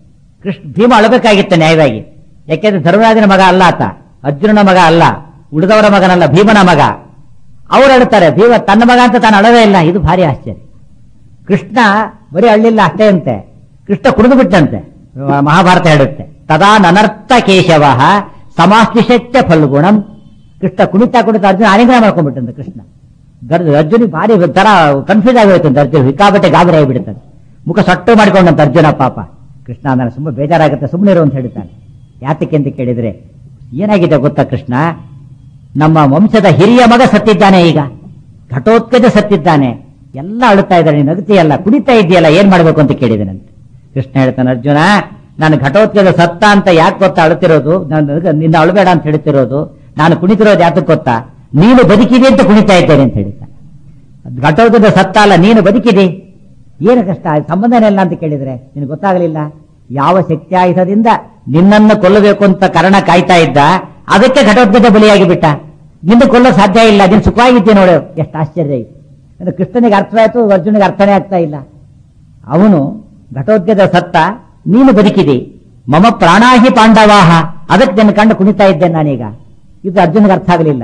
[SPEAKER 1] ಭೀಮ ಅಳಬೇಕಾಗಿತ್ತ ನ್ಯಾಯವಾಗಿ. ಯಾಕೆಂದ್ರೆ ಧರ್ಮರಾಜನ ಮಗ ಅಲ್ಲ ಆತ, ಅರ್ಜುನನ ಮಗ ಅಲ್ಲ, ಉಳಿದವರ ಮಗನಲ್ಲ, ಭೀಮನ ಮಗ. ಅವ್ರು ಅಳುತ್ತಾರೆ, ಭೀಮ ತನ್ನ ಮಗ ಅಂತ ತಾನು ಅಳವೇ ಇಲ್ಲ. ಇದು ಭಾರಿ ಆಶ್ಚರ್ಯ. ಕೃಷ್ಣ ಬರೀ ಅಳ್ಳಿಲ್ಲ ಅಷ್ಟೇ ಅಂತೆ, ಕೃಷ್ಣ ಕುಡಿದು ಬಿಟ್ಟಂತೆ. ಮಹಾಭಾರತ ಹೇಳುತ್ತೆ, ತದಾ ನನರ್ಥ ಕೇಶವ ಸಮಾಶ್ಲಿಷಚ್ಚ ಫಲ್ಗುಣಂ. ಕೃಷ್ಣ ಕುಣಿತಾ ಅರ್ಜುನ ಆಲಿಂಗನ ಮಾಡ್ಕೊಂಡ್ಬಿಟ್ಟಂತೆ. ಕೃಷ್ಣ ಅರ್ಜುನಿಗೆ ಭಾರಿ ತರ ಕನ್ಫ್ಯೂಸ್ ಆಗೋಯ್ತಂತೆ. ಅರ್ಜುನ ಹಿಕ್ಕಾಬಟ್ಟೆ ಗಾಬರಿ ಆಗಿಬಿಡುತ್ತಂತೆ. ಮುಖ ಸೊಟ್ಟು ಮಾಡಿಕೊಂಡಂತ ಅರ್ಜುನ ಪಾಪ. ಕೃಷ್ಣ ನಾನು ತುಂಬಾ ಬೇಜಾರಾಗುತ್ತೆ, ಸುಮ್ಮನೆ ಇರು ಅಂತ ಹೇಳ್ತಾನೆ. ಯಾತಕ್ಕೆ ಅಂತ ಕೇಳಿದ್ರೆ, ಏನಾಗಿದೆ ಗೊತ್ತಾ ಕೃಷ್ಣ, ನಮ್ಮ ವಂಶದ ಹಿರಿಯ ಮಗ ಸತ್ತಿದ್ದಾನೆ, ಈಗ ಘಟೋತ್ಕಜ ಸತ್ತಿದ್ದಾನೆ, ಎಲ್ಲ ಅಳುತ್ತಾ ಇದ್ದಾರೆ, ನೀನು ನಗುತ್ತೀಯಲ್ಲ, ಕುಣಿತಾ ಇದೆಯಲ್ಲ, ಏನ್ ಮಾಡ್ಬೇಕು ಅಂತ ಕೇಳಿದನಂತೆ. ಕೃಷ್ಣ ಹೇಳ್ತಾನೆ, ಅರ್ಜುನ ನಾನು ಘಟೋತ್ಕಜ ಸತ್ತ ಅಂತ ಯಾಕೆ ಗೊತ್ತಾ ಅಳುತ್ತಿರೋದು, ನಿನ್ನ ಅಳಬೇಡ ಅಂತ ಹೇಳ್ತಿರೋದು, ನಾನು ಕುಣಿತಿರೋದು ಯಾತಕ್ಕೆ ಗೊತ್ತಾ, ನೀನು ಬದುಕಿದೆ ಅಂತ ಕುಣಿತಾ ಇದ್ದೇನೆ ಅಂತ ಹೇಳ್ತಾನೆ. ಘಟೋತ್ಕಜ ಸತ್ತ ಅಲ್ಲ, ನೀನು ಬದುಕಿದೆ. ಏನು ಕಷ್ಟ, ಸಂಬಂಧನೇ ಇಲ್ಲ ಅಂತ ಕೇಳಿದ್ರೆ ನಿನಗೆ ಗೊತ್ತಾಗಲಿಲ್ಲ. ಯಾವ ಶಕ್ತ್ಯಾಯುಧದಿಂದ ನಿನ್ನನ್ನು ಕೊಲ್ಲಬೇಕು ಅಂತ ಕರ್ಣ ಕಾಯ್ತಾ ಇದ್ದ, ಅದಕ್ಕೆ ಘಟೋತ್ಕಜ ಬಲಿಯಾಗಿ ಬಿಟ್ಟ. ನಿನ್ನ ಕೊಲ್ಲೋ ಸಾಧ್ಯ ಇಲ್ಲ, ನೀನು ಸುಖವಾಗಿದ್ದೆ ನೋಡು. ಎಷ್ಟು ಆಶ್ಚರ್ಯ ಇದೆ. ಅಂದ್ರೆ ಕೃಷ್ಣನಿಗೆ ಅರ್ಥವಾಯಿತು, ಅರ್ಜುನಿಗೆ ಅರ್ಥನೇ ಆಗ್ತಾ ಇಲ್ಲ. ಅವನು ಘಟೋತ್ಕಜ ಸತ್ತ, ನೀನು ಬದುಕಿದೆ. ಮಮ ಪ್ರಾಣಾಹಿ ಪಾಂಡವಾಹ, ಅದಕ್ಕೆ ನನ್ನ ಕಂಡು ಕುಣಿತಾ ಇದ್ದೇನೆ ನಾನೀಗ. ಇದು ಅರ್ಜುನಿಗೆ ಅರ್ಥ ಆಗಲಿಲ್ಲ.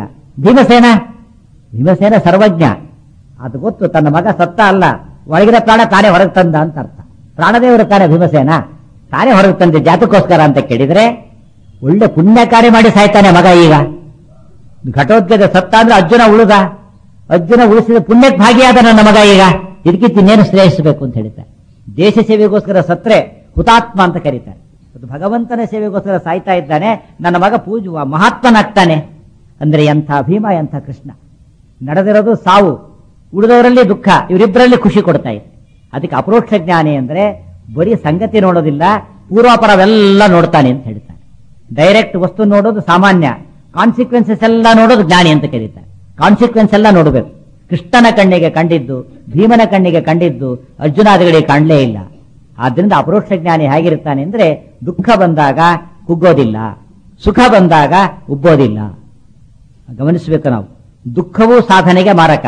[SPEAKER 1] ಭೀಮಸೇನ ಸರ್ವಜ್ಞ, ಅದು ಗೊತ್ತು. ತನ್ನ ಮಗ ಸತ್ತ ಅಲ್ಲ, ಒಳಗಿನ ಪ್ರಾಣ ತಾನೇ ಹೊರಗೆ ತಂದ ಅಂತ ಅರ್ಥ. ಪ್ರಾಣದೇವರು ತಾನೇ ಭೀಮಸೇನ, ತಾನೇ ಹೊರಗೆ ತಂದೆ ಜಾತಕ್ಕೋಸ್ಕರ ಅಂತ ಕೇಳಿದ್ರೆ, ಒಳ್ಳೆ ಪುಣ್ಯ ಕಾರ್ಯ ಮಾಡಿ ಸಾಯ್ತಾನೆ ಮಗ. ಈಗ ಘಟೋತ್ಕಜ ಸತ್ತ ಅಂದ್ರೆ ಅರ್ಜುನ ಉಳಿದ, ಅರ್ಜುನ ಉಳಿಸಿದ ಪುಣ್ಯಕ್ಕೆ ಭಾಗಿಯಾದ ನನ್ನ ಮಗ. ಈಗ ಇದಕ್ಕಿಂತ ಇನ್ನೇನು ಶ್ರೇಯಿಸಬೇಕು ಅಂತ ಹೇಳ್ತಾರೆ. ದೇಶ ಸೇವೆಗೋಸ್ಕರ ಸತ್ರೆ ಹುತಾತ್ಮ ಅಂತ ಕರೀತಾರೆ. ಅದು ಭಗವಂತನ ಸೇವೆಗೋಸ್ಕರ ಸಾಯ್ತಾ ಇದ್ದಾನೆ, ನನ್ನ ಮಗ ಪೂಜುವ ಮಹಾತ್ಮನಾಗ್ತಾನೆ ಅಂದ್ರೆ ಎಂಥ ಭೀಮ, ಎಂಥ ಕೃಷ್ಣ. ನಡೆದಿರೋದು ಸಾವು, ಉಳಿದವರಲ್ಲಿ ದುಃಖ, ಇವರಿಬ್ಬರಲ್ಲಿ ಖುಷಿ ಕೊಡ್ತಾ ಇದೆ. ಅದಕ್ಕೆ ಅಪರೋಕ್ಷ ಜ್ಞಾನಿ ಅಂದ್ರೆ ಬರೀ ಸಂಗತಿ ನೋಡೋದಿಲ್ಲ, ಪೂರ್ವಾಪರವೆಲ್ಲ ನೋಡ್ತಾನೆ ಅಂತ ಹೇಳ್ತಾನೆ. ಡೈರೆಕ್ಟ್ ವಸ್ತು ನೋಡೋದು ಸಾಮಾನ್ಯ, ಕಾನ್ಸಿಕ್ವೆನ್ಸಸ್ ಎಲ್ಲ ನೋಡೋದು ಜ್ಞಾನಿ ಅಂತ ಕರೀತಾರೆ. ಕಾನ್ಸಿಕ್ವೆನ್ಸ್ ಎಲ್ಲ ನೋಡಬೇಕು. ಕೃಷ್ಣನ ಕಣ್ಣಿಗೆ ಕಂಡಿದ್ದು, ಭೀಮನ ಕಣ್ಣಿಗೆ ಕಂಡಿದ್ದು ಅರ್ಜುನಾದಿಗಳಿಗೆ ಕಾಣಲೇ ಇಲ್ಲ. ಆದ್ರಿಂದ ಅಪರೋಕ್ಷ ಜ್ಞಾನಿ ಹೇಗಿರ್ತಾನೆ ಅಂದ್ರೆ, ದುಃಖ ಬಂದಾಗ ಕುಗ್ಗೋದಿಲ್ಲ, ಸುಖ ಬಂದಾಗ ಉಬ್ಬೋದಿಲ್ಲ. ಗಮನಿಸಬೇಕು ನಾವು. ದುಃಖವೂ ಸಾಧನೆಗೆ ಮಾರಕ,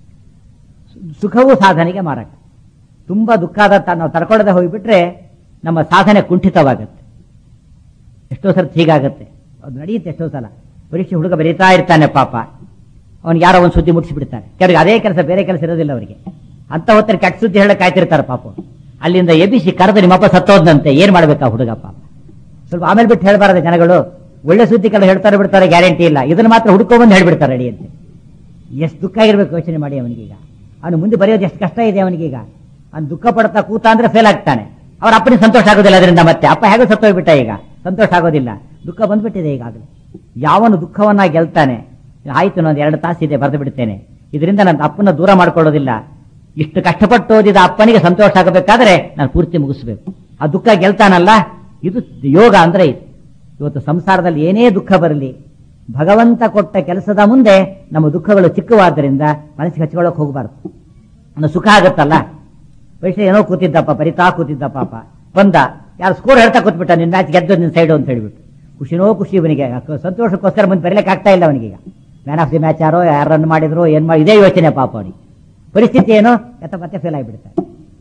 [SPEAKER 1] ಸುಖವೂ ಸಾಧನೆಗೆ ಮಾರಕ. ತುಂಬಾ ದುಃಖ ಆದ ನಾವು ತಡ್ಕೊಳ್ಳದೆ ಹೋಗಿಬಿಟ್ರೆ ನಮ್ಮ ಸಾಧನೆ ಕುಂಠಿತವಾಗುತ್ತೆ. ಎಷ್ಟೋ ಸರ್ತಿ ಹೀಗಾಗತ್ತೆ, ಅದು ನಡೆಯುತ್ತೆ. ಎಷ್ಟೋ ಸಲ ಪರೀಕ್ಷೆ ಹುಡುಗ ಬರೀತಾ ಇರ್ತಾನೆ ಪಾಪ, ಅವನಿಗೆ ಯಾರೋ ಒಂದು ಸುದ್ದಿ ಮುಟ್ಟಿಸಿಬಿಡ್ತಾನೆ. ಕೆಲವರಿಗೆ ಅದೇ ಕೆಲಸ, ಬೇರೆ ಕೆಲಸ ಇರೋದಿಲ್ಲ ಅವರಿಗೆ. ಅಂತ ಹೊತ್ತಲ್ಲಿ ಕೆಟ್ಟ ಸುದ್ದಿ ಹೇಳಕ್ ಕಾಯ್ತಿರ್ತಾರೆ ಪಾಪ. ಅಲ್ಲಿಂದ ಎಬ್ಬಿಸಿ ಕರೆದು ನಿಮ್ಮಪ್ಪ ಸತ್ತೋದ್ನಂತೆ, ಏನ್ ಮಾಡ್ಬೇಕಾ ಹುಡುಗಪ್ಪ. ಸ್ವಲ್ಪ ಆಮೇಲೆ ಬಿಟ್ಟು ಹೇಳ್ಬಾರದೆ ಜನಗಳು, ಒಳ್ಳೆ ಸುದ್ದಿ ಕಡೆ ಹೇಳ್ತಾರೆ ಬಿಡ್ತಾರೆ ಗ್ಯಾರಂಟಿ ಇಲ್ಲ, ಇದನ್ನ ಮಾತ್ರ ಹುಡ್ಕೊಂಬಂದು ಹೇಳ್ಬಿಡ್ತಾರೆ ರೆಡಿ ಅಂತೆ. ಎಷ್ಟು ದುಃಖ ಆಗಿರ್ಬೇಕು ಯೋಚನೆ ಮಾಡಿ ಅವನಿಗೀಗ. ಅವನು ಮುಂದೆ ಬರೆಯೋದು ಎಷ್ಟು ಕಷ್ಟ ಇದೆ ಅವನಿಗೀಗ. ಅವ್ನು ದುಃಖ ಪಡ್ತಾ ಕೂತ ಅಂದ್ರೆ ಫೇಲ್ ಆಗ್ತಾನೆ. ಅವ್ರ ಅಪ್ಪನಿಗೆ ಸಂತೋಷ ಆಗೋದಿಲ್ಲ ಅದರಿಂದ, ಮತ್ತೆ ಅಪ್ಪ ಹೇಗೋ ಸತ್ತೋಗ್ಬಿಟ್ಟ, ಈಗ ಸಂತೋಷ ಆಗೋದಿಲ್ಲ, ದುಃಖ ಬಂದ್ಬಿಟ್ಟಿದೆ ಈಗಾಗಲೇ. ಯಾವನು ದುಃಖವನ್ನ ಗೆಲ್ತಾನೆ, ಆಯ್ತು ನಾನು 2 ತಾಸಿದೆ ಬರೆದು ಬಿಡ್ತೇನೆ, ಇದರಿಂದ ನನ್ನ ಅಪ್ಪನ ದೂರ ಮಾಡ್ಕೊಳ್ಳೋದಿಲ್ಲ, ಇಷ್ಟು ಕಷ್ಟಪಟ್ಟು ಓದಿದ ಅಪ್ಪನಿಗೆ ಸಂತೋಷ ಆಗಬೇಕಾದ್ರೆ ನಾನು ಪೂರ್ತಿ ಮುಗಿಸ್ಬೇಕು, ಆ ದುಃಖ ಗೆಲ್ತಾನಲ್ಲ, ಇದು ಯೋಗ ಅಂದ್ರೆ ಇದು. ಇವತ್ತು ಸಂಸಾರದಲ್ಲಿ ಏನೇ ದುಃಖ ಬರಲಿ, ಭಗವಂತ ಕೊಟ್ಟ ಕೆಲಸದ ಮುಂದೆ ನಮ್ಮ ದುಃಖಗಳು ಚಿಕ್ಕವಾದ್ದರಿಂದ ಮನಸ್ಸಿಗೆ ಹಚ್ಕೊಳ್ಳೋಕೆ ಹೋಗಬಾರ್ದು. ಒಂದು ಸುಖ ಆಗುತ್ತಲ್ಲ, ಪರೀಕ್ಷೆ ಏನೋ ಕೂತಿದ್ದಪ್ಪ, ಬರಿತಾ ಕೂತಿದ್ದ ಪಾಪ, ಬಂದ ಯಾರು ಸ್ಕೋರ್ ಹೇಳ್ತಾ ಕೂತ್ಬಿಟ್ಟ, ನಿನ್ನ ಮ್ಯಾಚ್ ಗೆದ್ದು ನಿನ್ನ ಸೈಡು ಅಂತ ಹೇಳ್ಬಿಟ್ಟು, ಖುಷಿನೋ ಖುಷಿ ಇವನಿಗೆ, ಸಂತೋಷಕ್ಕೋಸ್ಕರ ಮುಂದೆ ಬರೀಲಿಕ್ಕೆ ಆಗ್ತಾ ಇಲ್ಲ ಅವನಿಗೀಗ. ಮ್ಯಾನ್ ಆಫ್ ದಿ ಮ್ಯಾಚ್ ಯಾರೋ, ಯಾರು ರನ್ ಮಾಡಿದ್ರು, ಏನ್ ಮಾಡಿ, ಇದೇ ಯೋಚನೆ ಪಾಪ ಅವನಿಗೆ. ಪರಿಸ್ಥಿತಿ ಏನೋ ಮತ್ತೆ ಫೇಲ್ ಆಗಿಬಿಡ್ತಾರೆ.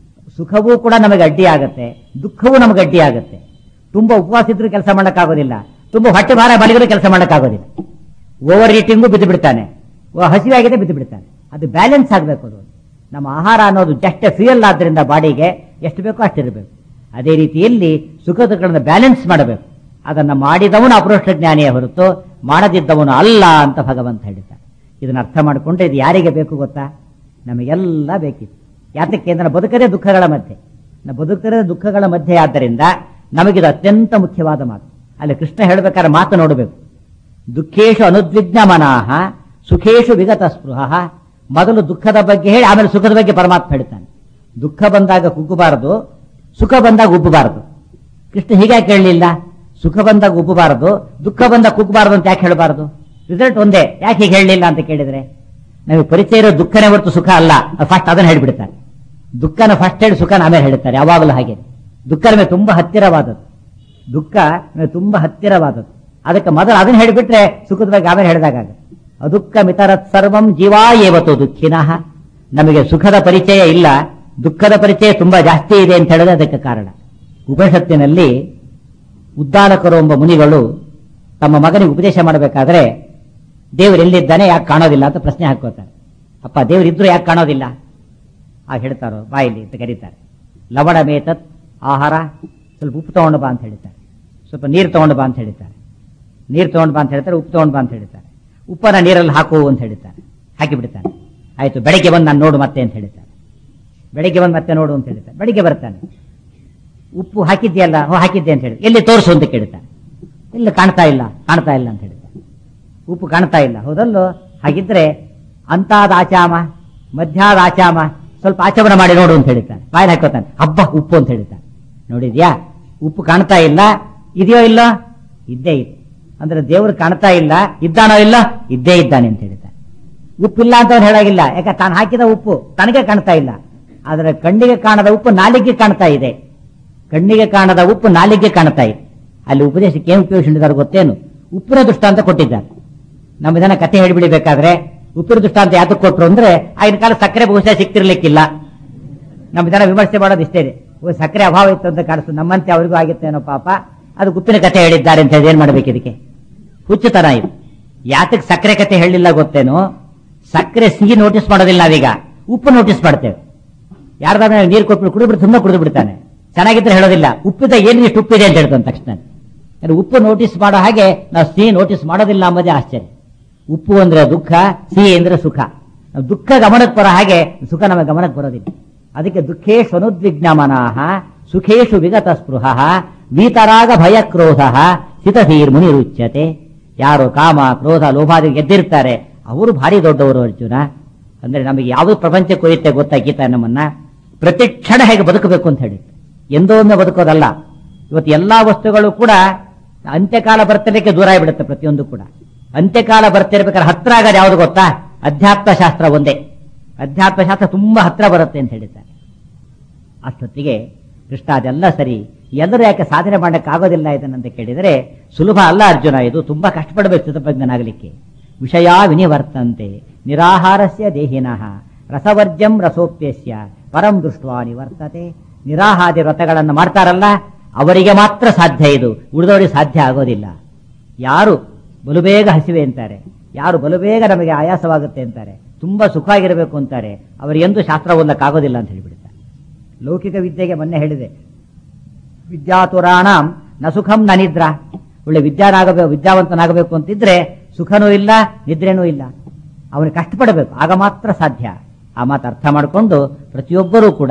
[SPEAKER 1] ಸುಖವೂ ಕೂಡ ನಮಗೆ ಅಡ್ಡಿ ಆಗುತ್ತೆ, ದುಃಖವೂ ನಮಗೆ ಅಡ್ಡಿ ಆಗುತ್ತೆ. ತುಂಬಾ ಉಪವಾಸ ಇದ್ರೂ ಕೆಲಸ ಮಾಡೋಕ್ಕಾಗೋದಿಲ್ಲ, ತುಂಬಾ ಹೊಟ್ಟೆ ಭಾರ ಮಾಡಿದ್ರು ಕೆಲಸ ಮಾಡೋಕ್ಕಾಗೋದಿಲ್ಲ. ಓವರ್ ಈಟಿಂಗು ಬಿದ್ದು ಬಿಡ್ತಾನೆ, ಹಸಿವೆ ಆಗಿದೆ ಬಿದ್ದು ಬಿಡ್ತಾನೆ. ಅದು ಬ್ಯಾಲೆನ್ಸ್ ಆಗಬೇಕು. ಅದು ನಮ್ಮ ಆಹಾರ ಅನ್ನೋದು ಜಸ್ಟ್ ಫ್ಯೂಯಲ್ ಆದ್ರಿಂದ ಬಾಡಿಗೆ ಎಷ್ಟು ಬೇಕೋ ಅಷ್ಟಿರಬೇಕು. ಅದೇ ರೀತಿಯಲ್ಲಿ ಸುಖ ದುಃಖಗಳನ್ನು ಬ್ಯಾಲೆನ್ಸ್ ಮಾಡಬೇಕು. ಅದನ್ನ ಮಾಡಿದವನು ಅಪರೋಕ್ಷ ಜ್ಞಾನಿಯೇ ಹೊರತು ಮಾಡದಿದ್ದವನು ಅಲ್ಲ ಅಂತ ಭಗವಂತ ಹೇಳಿದ್ದಾನೆ. ಇದನ್ನ ಅರ್ಥ ಮಾಡಿಕೊಂಡ್ರೆ ಇದು ಯಾರಿಗೆ ಬೇಕು ಗೊತ್ತಾ? ನಮಗೆಲ್ಲ ಬೇಕಿತ್ತು. ಯಾತಕ್ಕೆ ಅಂದ್ರೆ ಬದುಕದೇ ದುಃಖಗಳ ಮಧ್ಯೆ, ಬದುಕದೇ ದುಃಖಗಳ ಮಧ್ಯೆ. ಆದ್ದರಿಂದ ನಮಗಿದು ಅತ್ಯಂತ ಮುಖ್ಯವಾದ ಮಾತು. ಅಲ್ಲಿ ಕೃಷ್ಣ ಹೇಳಬೇಕಾದ್ರೆ ಮಾತು ನೋಡಬೇಕು. ದುಃಖೇಶು ಅನುದ್ವಿಗ್ನ ಮನಃ ಸುಖೇಶು ವಿಗತ ಸ್ಪೃಹ. ಮೊದಲು ದುಃಖದ ಬಗ್ಗೆ ಹೇಳಿ ಆಮೇಲೆ ಸುಖದ ಬಗ್ಗೆ ಪರಮಾತ್ಮ ಹೇಳ್ತಾನೆ. ದುಃಖ ಬಂದಾಗ ಕುಗ್ಗಬಾರದು, ಸುಖ ಬಂದಾಗ ಉಬ್ಬಬಾರದು. ಕೃಷ್ಣ ಹೀಗ್ಯಾಕೆ ಹೇಳಲಿಲ್ಲ? ಸುಖ ಬಂದಾಗ ಉಬ್ಬಬಾರದು, ದುಃಖ ಬಂದಾಗ ಕುಗ್ಗಬಾರದು ಅಂತ ಯಾಕೆ ಹೇಳಬಾರದು? ರಿಸಲ್ಟ್ ಒಂದೇ, ಯಾಕೆ ಹೀಗೆ ಹೇಳಲಿಲ್ಲ ಅಂತ ಕೇಳಿದ್ರೆ, ನಮಗೆ ಪರಿಚಯ ಇರೋ ದುಃಖನೇ ಹೊರತು ಸುಖ ಅಲ್ಲ. ಫಸ್ಟ್ ಅದನ್ನು ಹೇಳ್ಬಿಡ್ತಾರೆ. ದುಃಖನ ಫಸ್ಟ್ ಹೇಳಿ ಸುಖನ ಆಮೇಲೆ ಹೇಳ್ತಾರೆ. ಯಾವಾಗಲೂ ಹಾಗೆ. ದುಃಖ ನಮಗೆ ತುಂಬಾ ಹತ್ತಿರವಾದದ್ದು, ದುಃಖ ನಮಗೆ ತುಂಬಾ ಹತ್ತಿರವಾದದ್ದು. ಅದಕ್ಕೆ ಮೊದಲು ಅದನ್ನ ಹೇಳಿಬಿಟ್ರೆ ಸುಖದ ಬಗ್ಗೆ ಆಮೇಲೆ ಹೇಳಿದಾಗ ಅದುಃಖ ಮಿತರತ್ ಸರ್ವಂ ಜೀವಾ ಏವತ್ತು ದುಃಖಿನಃ. ನಮಗೆ ಸುಖದ ಪರಿಚಯ ಇಲ್ಲ, ದುಃಖದ ಪರಿಚಯ ತುಂಬಾ ಜಾಸ್ತಿ ಇದೆ ಅಂತ ಹೇಳಿದ್ರೆ ಅದಕ್ಕೆ ಕಾರಣ. ಉಪನಿಷತ್ತಿನಲ್ಲಿ ಉದ್ದಾಲಕರು ಎಂಬ ಮುನಿಗಳು ತಮ್ಮ ಮಗನಿಗೆ ಉಪದೇಶ ಮಾಡಬೇಕಾದ್ರೆ ದೇವರು ಎಲ್ಲಿದ್ದಾನೆ, ಯಾಕೆ ಕಾಣೋದಿಲ್ಲ ಅಂತ ಪ್ರಶ್ನೆ ಹಾಕೋತಾರೆ. ಅಪ್ಪ ದೇವರಿದ್ರು ಯಾಕೆ ಕಾಣೋದಿಲ್ಲ? ಆಗ ಹೇಳ್ತಾರೋ ಬಾಯಿಲಿ ಅಂತ ಕರೀತಾರೆ. ಲವಣ ಮೇತತ್ ಆಹಾರ, ಸ್ವಲ್ಪ ಉಪ್ಪು ತಗೊಂಡು ಬಾ ಅಂತ ಹೇಳ್ತಾರೆ. ಸ್ವಲ್ಪ ನೀರು ತಗೊಂಡು ಬಾ ಅಂತ ಹೇಳ್ತಾರೆ. ನೀರು ತಗೊಂಡು ಬಾ ಅಂತ ಹೇಳ್ತಾರೆ, ಉಪ್ಪು ತಗೊಂಡು ಬಾ ಅಂತ ಹೇಳ್ತಾರೆ. ಉಪ್ಪನ್ನ ನೀರಲ್ಲಿ ಹಾಕು ಅಂತ ಹೇಳ್ತಾರೆ. ಹಾಕಿ ಬಿಡ್ತಾನೆ. ಆಯ್ತು ಬೆಳಗ್ಗೆ ಬಂದು ನಾನು ನೋಡು ಮತ್ತೆ ಅಂತ ಹೇಳ್ತಾರೆ. ಬೆಳಗ್ಗೆ ಬಂದು ಮತ್ತೆ ನೋಡು ಅಂತ ಹೇಳ್ತಾರೆ. ಬೆಳಿಗ್ಗೆ ಬರ್ತಾನೆ. ಉಪ್ಪು ಹಾಕಿದ್ಯಲ್ಲ? ಹಾಕಿದ್ದೆ ಅಂತ ಹೇಳಿ. ಎಲ್ಲಿ ತೋರಿಸು ಅಂತ ಕೇಳ್ತಾನೆ. ಇಲ್ಲ ಕಾಣ್ತಾ ಇಲ್ಲ ಅಂತ ಹೇಳ್ತಾನೆ. ಉಪ್ಪು ಕಾಣ್ತಾ ಇಲ್ಲ, ಹೌದಲ್ಲೋ? ಹಾಗಿದ್ರೆ ಅಂತಾದ ಆಚಾಮ ಮಧ್ಯಾದ ಆಚಾಮ, ಸ್ವಲ್ಪ ಆಚಮನ ಮಾಡಿ ನೋಡು ಅಂತ ಹೇಳ್ತಾನೆ. ಬಾಯಲ್ಲಿ ಹಾಕೋತಾನೆ. ಹಬ್ಬ ಉಪ್ಪು ಅಂತ ಹೇಳ್ತಾನೆ. ನೋಡಿದ್ಯಾ, ಉಪ್ಪು ಕಾಣ್ತಾ ಇಲ್ಲ, ಇದೆಯೋ ಇಲ್ಲ? ಇದ್ದೇ ಇತ್ತು. ಅಂದ್ರೆ ದೇವರು ಕಾಣ್ತಾ ಇಲ್ಲ, ಇದ್ದಾನೋ ಇಲ್ಲ? ಇದ್ದೇ ಇದ್ದಾನೆ ಅಂತ ಹೇಳ್ತಾನೆ. ಉಪ್ಪಿಲ್ಲ ಅಂತ ಅವನು ಹೇಳಾಗಿಲ್ಲ, ಯಾಕೆ ತಾನು ಹಾಕಿದ ಉಪ್ಪು ತನಗೆ ಕಾಣ್ತಾ ಇಲ್ಲ. ಆದ್ರೆ ಕಣ್ಣಿಗೆ ಕಾಣದ ಉಪ್ಪು ನಾಲಿಗೆ ಕಾಣ್ತಾ ಇದೆ. ಕಣ್ಣಿಗೆ ಕಾಣದ ಉಪ್ಪು ನಾಲಿಗೆ ಕಾಣ್ತಾ ಇದೆ. ಅಲ್ಲಿ ಉಪದೇಶಕ್ಕೆ ಏನು ಉಪಯೋಗಿಸಿದ್ದಾರೆ ಗೊತ್ತೇನು? ಉಪ್ಪಿನ ದೃಷ್ಟಾಂತ ಕೊಟ್ಟಿದ್ದಾರೆ. ನಮ್ಮ ಜನ ಕಥೆ ಹೇಳಿಬಿಡಬೇಕಾದ್ರೆ ಉಪ್ಪಿನ ದೃಷ್ಟಾಂತ ಯಾತಕ್ಕೆ ಕೊಟ್ರು ಅಂದ್ರೆ, ಆಗಿನ ಕಾಲ ಸಕ್ಕರೆ ಬಹುಶಃ ಸಿಕ್ತಿರ್ಲಿಕ್ಕಿಲ್ಲ. ನಮ್ಮ ಜನ ವಿಮರ್ಶೆ ಮಾಡೋದು ಇಷ್ಟೇ, ಸಕ್ಕರೆ ಅಭಾವ ಇತ್ತು ಅಂತ ಕಾಣಿಸ್ತು, ನಮ್ಮಂತೆ ಅವರಿಗೂ ಆಗಿತ್ತೇನೋ ಪಾಪ, ಅದು ಉಪ್ಪಿನ ಕಥೆ ಹೇಳಿದ್ದಾರೆ ಅಂತ ಏನ್ ಮಾಡ್ಬೇಕು? ಇದಕ್ಕೆ ಹುಚ್ಚುತನ ಇದು. ಯಾತಕ್ಕೆ ಸಕ್ಕರೆ ಕಥೆ ಹೇಳಿಲ್ಲ ಗೊತ್ತೇನೋ? ಸಕ್ಕರೆ ಸಿಹಿ ನೋಟಿಸ್ ಮಾಡೋದಿಲ್ಲ ನಾವೀಗ, ಉಪ್ಪು ನೋಟಿಸ್ ಮಾಡ್ತೇವೆ. ಯಾರ್ದಾರ ನೀರು ಕೊಟ್ಬಿಟ್ಟು ಕುಡಿದ್ಬಿಟ್ಟು ಸುಮ್ಮನೆ ಕುಡಿದು ಬಿಡ್ತಾನೆ. ಚೆನ್ನಾಗಿದ್ರೆ ಹೇಳೋದಿಲ್ಲ, ಉಪ್ಪಿದ ಏನು ಇಷ್ಟು ಉಪ್ಪಿದೆ ಅಂತ ಹೇಳ್ತಾನೆ ತಕ್ಷಣ. ಉಪ್ಪು ನೋಟಿಸ್ ಮಾಡೋ ಹಾಗೆ ನಾವು ಸಿಹಿ ನೋಟಿಸ್ ಮಾಡೋದಿಲ್ಲ ಅಂಬೋದೇ ಆಶ್ಚರ್ಯ. ಉಪ್ಪು ಅಂದ್ರೆ ದುಃಖ, ಸಿಹಿ ಅಂದ್ರೆ ಸುಖ. ದುಃಖ ಗಮನಕ್ಕೆ ಬರೋ ಹಾಗೆ ಸುಖ ನಮಗೆ ಗಮನಕ್ಕೆ ಬರೋದಿಲ್ಲ. ಅದಕ್ಕೆ ದುಃಖೇಶು ಅನುದ್ವಿಗ್ನ ಮನಃ ಸುಖೇಶು ವಿಗತ ಸ್ಪೃಹ ವೀತರಾಗ ಭಯ ಕ್ರೋಧ ಸ್ಥಿತಧೀರ್ ಮುನಿರುಚ್ಯತೆ. ಯಾರು ಕಾಮ ಕ್ರೋಧ ಲೋಭಾದಿ ಗೆದ್ದಿರ್ತಾರೆ ಅವರು ಭಾರಿ ದೊಡ್ಡವರು ಅರ್ಜುನ. ಅಂದ್ರೆ ನಮಗೆ ಯಾವ ಪ್ರಪಂಚಕ್ಕೆ ಒಯ್ಯುತ್ತೆ ಗೊತ್ತಾ ಗೀತಾ ನಮ್ಮನ್ನ? ಪ್ರತಿ ಕ್ಷಣ ಹೇಗೆ ಬದುಕಬೇಕು ಅಂತ ಹೇಳಿ, ಎಂದೋ ಒಮ್ಮೆ ಬದುಕೋದಲ್ಲ. ಇವತ್ತು ಎಲ್ಲಾ ವಸ್ತುಗಳು ಕೂಡ ಅಂತ್ಯಕಾಲ ಬರ್ತಿರ್ಲಿಕ್ಕೆ ದೂರ ಆಗಿಬಿಡುತ್ತೆ. ಪ್ರತಿಯೊಂದು ಕೂಡ ಅಂತ್ಯಕಾಲ ಬರ್ತಿರ್ಬೇಕಾದ್ರೆ ಹತ್ರ ಆಗೋದು ಯಾವುದು ಗೊತ್ತಾ? ಅಧ್ಯಾತ್ಮ ಶಾಸ್ತ್ರ ಒಂದೇ. ಅಧ್ಯಾತ್ಮ ಶಾಸ್ತ್ರ ತುಂಬಾ ಹತ್ರ ಬರುತ್ತೆ ಅಂತ ಹೇಳಿದ್ದಾರೆ. ಅಷ್ಟೊತ್ತಿಗೆ ಕೃಷ್ಣ ಅದೆಲ್ಲ ಸರಿ, ಎಲ್ಲರೂ ಯಾಕೆ ಸಾಧನೆ ಮಾಡಕ್ಕೆ ಆಗೋದಿಲ್ಲ ಇದನ್ನಂತ ಕೇಳಿದರೆ, ಸುಲಭ ಅಲ್ಲ ಅರ್ಜುನ, ಇದು ತುಂಬಾ ಕಷ್ಟಪಡಬೇಕು ಸ್ಥಿತಪ್ರಜ್ಞನಾಗಲಿಕ್ಕೆ. ವಿಷಯ ವಿನಿವರ್ತಂತೆ ನಿರಾಹಾರಸ್ಯ ದೇಹಿನಃ ರಸವರ್ಜಂ ರಸೋಪ್ಯಸ್ಯ ಪರಂ ದೃಷ್ಟ್ವಾ ನಿವರ್ತತೆ. ನಿರಾಹಾದಿ ವ್ರತಗಳನ್ನು ಮಾಡ್ತಾರಲ್ಲ ಅವರಿಗೆ ಮಾತ್ರ ಸಾಧ್ಯ ಇದು, ಉಳಿದವರಿಗೆ ಸಾಧ್ಯ ಆಗೋದಿಲ್ಲ. ಯಾರು ಬಲುಬೇಗ ಹಸಿವೆ ಅಂತಾರೆ, ಯಾರು ಬಲುಬೇಗ ನಮಗೆ ಆಯಾಸವಾಗುತ್ತೆ ಅಂತಾರೆ, ತುಂಬಾ ಸುಖ ಆಗಿರಬೇಕು ಅಂತಾರೆ, ಅವರಿಗೆಂದು ಶಾಸ್ತ್ರ ಓದಕ್ಕಾಗೋದಿಲ್ಲ ಅಂತ ಹೇಳಿಬಿಡ್ತಾರೆ. ಲೌಕಿಕ ವಿದ್ಯೆಗೆ ಮೊನ್ನೆ ಹೇಳಿದೆ, ವಿದ್ಯಾತುರಾಣಂ ನ ಸುಖಂ ನ ನಿದ್ರಾ. ಒಳ್ಳೆ ವಿದ್ಯಾವಂತನಾಗಬೇಕು ಅಂತಿದ್ರೆ ಸುಖನೂ ಇಲ್ಲ, ನಿದ್ರೆನೂ ಇಲ್ಲ. ಅವನಿಗೆ ಕಷ್ಟಪಡಬೇಕು, ಆಗ ಮಾತ್ರ ಸಾಧ್ಯ. ಆ ಮಾತು ಅರ್ಥ ಮಾಡಿಕೊಂಡು ಪ್ರತಿಯೊಬ್ಬರೂ ಕೂಡ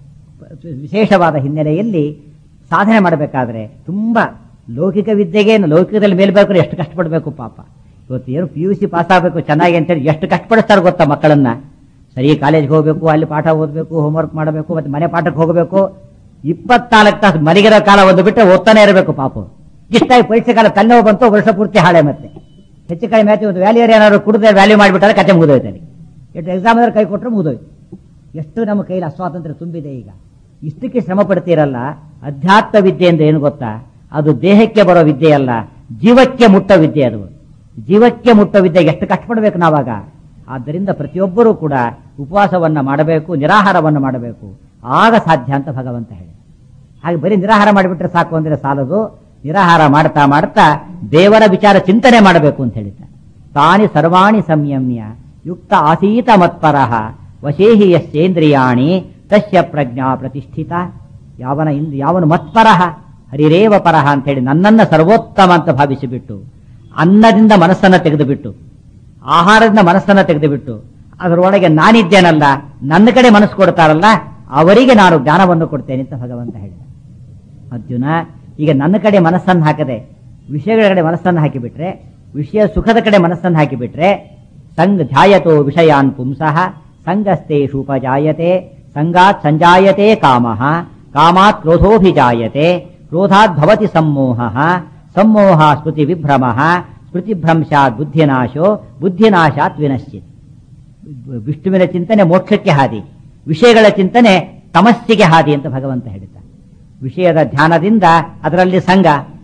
[SPEAKER 1] ವಿಶೇಷವಾದ ಹಿನ್ನೆಲೆಯಲ್ಲಿ ಸಾಧನೆ ಮಾಡಬೇಕಾದ್ರೆ ತುಂಬಾ ಲೌಕಿಕ ವಿದ್ಯೆಗೆ ಲೌಕಿಕದಲ್ಲಿ ಮೇಲ್ಬೇಕು ಎಷ್ಟು ಕಷ್ಟಪಡಬೇಕು ಪಾಪ. ಇವತ್ತು ಏನು PUC ಪಾಸ್ ಆಗಬೇಕು ಚೆನ್ನಾಗಿ ಅಂತೇಳಿ ಎಷ್ಟು ಕಷ್ಟಪಡಿಸ್ತಾರೆ ಗೊತ್ತಾ ಮಕ್ಕಳನ್ನ. ಸರಿ ಕಾಲೇಜ್ಗೆ ಹೋಗಬೇಕು, ಅಲ್ಲಿ ಪಾಠ ಓದಬೇಕು, ಹೋಮ್ವರ್ಕ್ ಮಾಡಬೇಕು, ಮತ್ತೆ ಮನೆ ಪಾಠಕ್ಕೆ ಹೋಗಬೇಕು. 24 ತಾಸು ಮಲಗಿರೋ ಕಾಲ ಒಂದು ಬಿಟ್ಟರೆ ಓದ್ತಾನೆ ಇರಬೇಕು ಪಾಪ. ಇಷ್ಟಾಗಿ ಪರೀಕ್ಷೆ ಕಾಲ ತಲೆನೋವು ಬಂತು, ವರ್ಷ ಪೂರ್ತಿ ಹಾಳೆ. ಮತ್ತೆ ಹೆಚ್ಚು ಕಡಿಮೆ ಆಯ್ತು, ಒಂದು ವ್ಯಾಲ್ಯೂರ್ ಏನಾದ್ರು ಕುಡಿದ್ರೆ ವ್ಯಾಲ್ಯೂ ಮಾಡಿಬಿಟ್ಟಾರೆ ಕತೆ ಮುಗಿದೋಯ್ತು. ಎಷ್ಟು ಎಕ್ಸಾಮ್ ಆದ್ರೆ ಕೈ ಕೊಟ್ಟರೆ ಮುಗಿದೋಯ್ತು. ಎಷ್ಟು ನಮ್ಮ ಕೈಲಿ ಅಸ್ವಾತಂತ್ರ್ಯ ತುಂಬಿದೆ ಈಗ. ಇಷ್ಟಕ್ಕೆ ಶ್ರಮ ಪಡ್ತೀರಲ್ಲ. ಅಧ್ಯಾತ್ಮ ವಿದ್ಯೆ ಅಂದ್ರೆ ಏನು ಗೊತ್ತಾ? ಅದು ದೇಹಕ್ಕೆ ಬರೋ ವಿದ್ಯೆ ಅಲ್ಲ, ಜೀವಕ್ಕೆ ಮುಟ್ಟೋ ವಿದ್ಯೆ. ಅದು ಜೀವಕ್ಕೆ ಮುಟ್ಟೋ ವಿದ್ಯೆಗೆ ಎಷ್ಟು ಕಷ್ಟಪಡಬೇಕು ನಾವಾಗ. ಆದ್ದರಿಂದ ಪ್ರತಿಯೊಬ್ಬರೂ ಕೂಡ ಉಪವಾಸವನ್ನ ಮಾಡಬೇಕು, ನಿರಾಹಾರವನ್ನು ಮಾಡಬೇಕು, ಆಗ ಸಾಧ್ಯ ಅಂತ ಭಗವಂತ ಹೇಳಿ. ಹಾಗೆ ಬರೀ ನಿರಾಹಾರ ಮಾಡಿಬಿಟ್ರೆ ಸಾಕು ಅಂದ್ರೆ ಸಾಲದು. ನಿರಾಹಾರ ಮಾಡ್ತಾ ಮಾಡ್ತಾ ದೇವರ ವಿಚಾರ ಚಿಂತನೆ ಮಾಡಬೇಕು ಅಂತ ಹೇಳಿದ್ದಾರೆ. ತಾನಿ ಸರ್ವಾಣಿ ಸಂಯಮ್ಯ ಯುಕ್ತ ಆಸೀತ ಮತ್ಪರಃ ವಶೇಹಿ ಯಶ್ಚೇಂದ್ರಿಯಾಣಿ ತಸ್ಯ ಪ್ರಜ್ಞಾ ಪ್ರತಿಷ್ಠಿತ. ಯಾವನು ಮತ್ಪರಃ ಹರಿರೇವ ಪರಃ ಅಂತ ಹೇಳಿ ನನ್ನನ್ನ ಸರ್ವೋತ್ತಮ ಅಂತ ಭಾವಿಸಿಬಿಟ್ಟು, ಅನ್ನದಿಂದ ಮನಸ್ಸನ್ನ ತೆಗೆದುಬಿಟ್ಟು, ಆಹಾರದಿಂದ ಮನಸ್ಸನ್ನ ತೆಗೆದುಬಿಟ್ಟು, ಅದರೊಳಗೆ ನಾನಿದ್ದೇನಲ್ಲ, ನನ್ನ ಕಡೆ ಮನಸ್ಸು ಕೊಡ್ತಾರಲ್ಲ, ಅವರಿಗೆ ನಾನು ಜ್ಞಾನವನ್ನು ಕೊಡ್ತೇನೆ ಅಂತ ಭಗವಂತ ಹೇಳಿದ. ಅರ್ಜುನ, ಈಗ ನನ್ನ ಕಡೆ ಮನಸ್ಸನ್ನು ಹಾಕದೆ ವಿಷಯಗಳ ಕಡೆ ಮನಸ್ಸನ್ನು ಹಾಕಿಬಿಟ್ರೆ, ವಿಷಯ ಸುಖದ ಕಡೆ ಮನಸ್ಸನ್ನು ಹಾಕಿಬಿಟ್ರೆ, ಸಂಗ ಧ್ಯಾಯತೋ ವಿಷಯಾನ್ ಪುಂಸಃ ಸಂಗಸ್ತೇಷುಪಜಾಯತೆ ಸಂಗಾತ್ ಸಂಜಾಯತೆ ಕಾಮಃ ಕಾಮಾತ್ ಕ್ರೋಧೋಭಿಜಾಯತೆ ಕ್ರೋಧಾತ್ ಭವತಿ ಸಮ್ಮೋಹಃ ಸಮ್ಮೋಹ ಸ್ಮೃತಿ ವಿಭ್ರಮಃ ಸ್ಮೃತಿಭ್ರಂಶಾತ್ ಬುದ್ಧಿನಾಶೋ ಬುದ್ಧಿನಾಶಾತ್ ವಿನಶ್ಚಿತ್. ವಿಷ್ಣುವಿನ ಚಿಂತನೆ ಮೋಕ್ಷಕ್ಕೆ ಹಾದಿ, ವಿಷಯಗಳ ಚಿಂತನೆ ತಮಸ್ಸಿಗೆ ಹಾದಿ ಅಂತ ಭಗವಂತ ಹೇಳಿದ. ವಿಷಯದ ಧ್ಯಾನದಿಂದ ಅದರಲ್ಲಿ ಸಂಘ,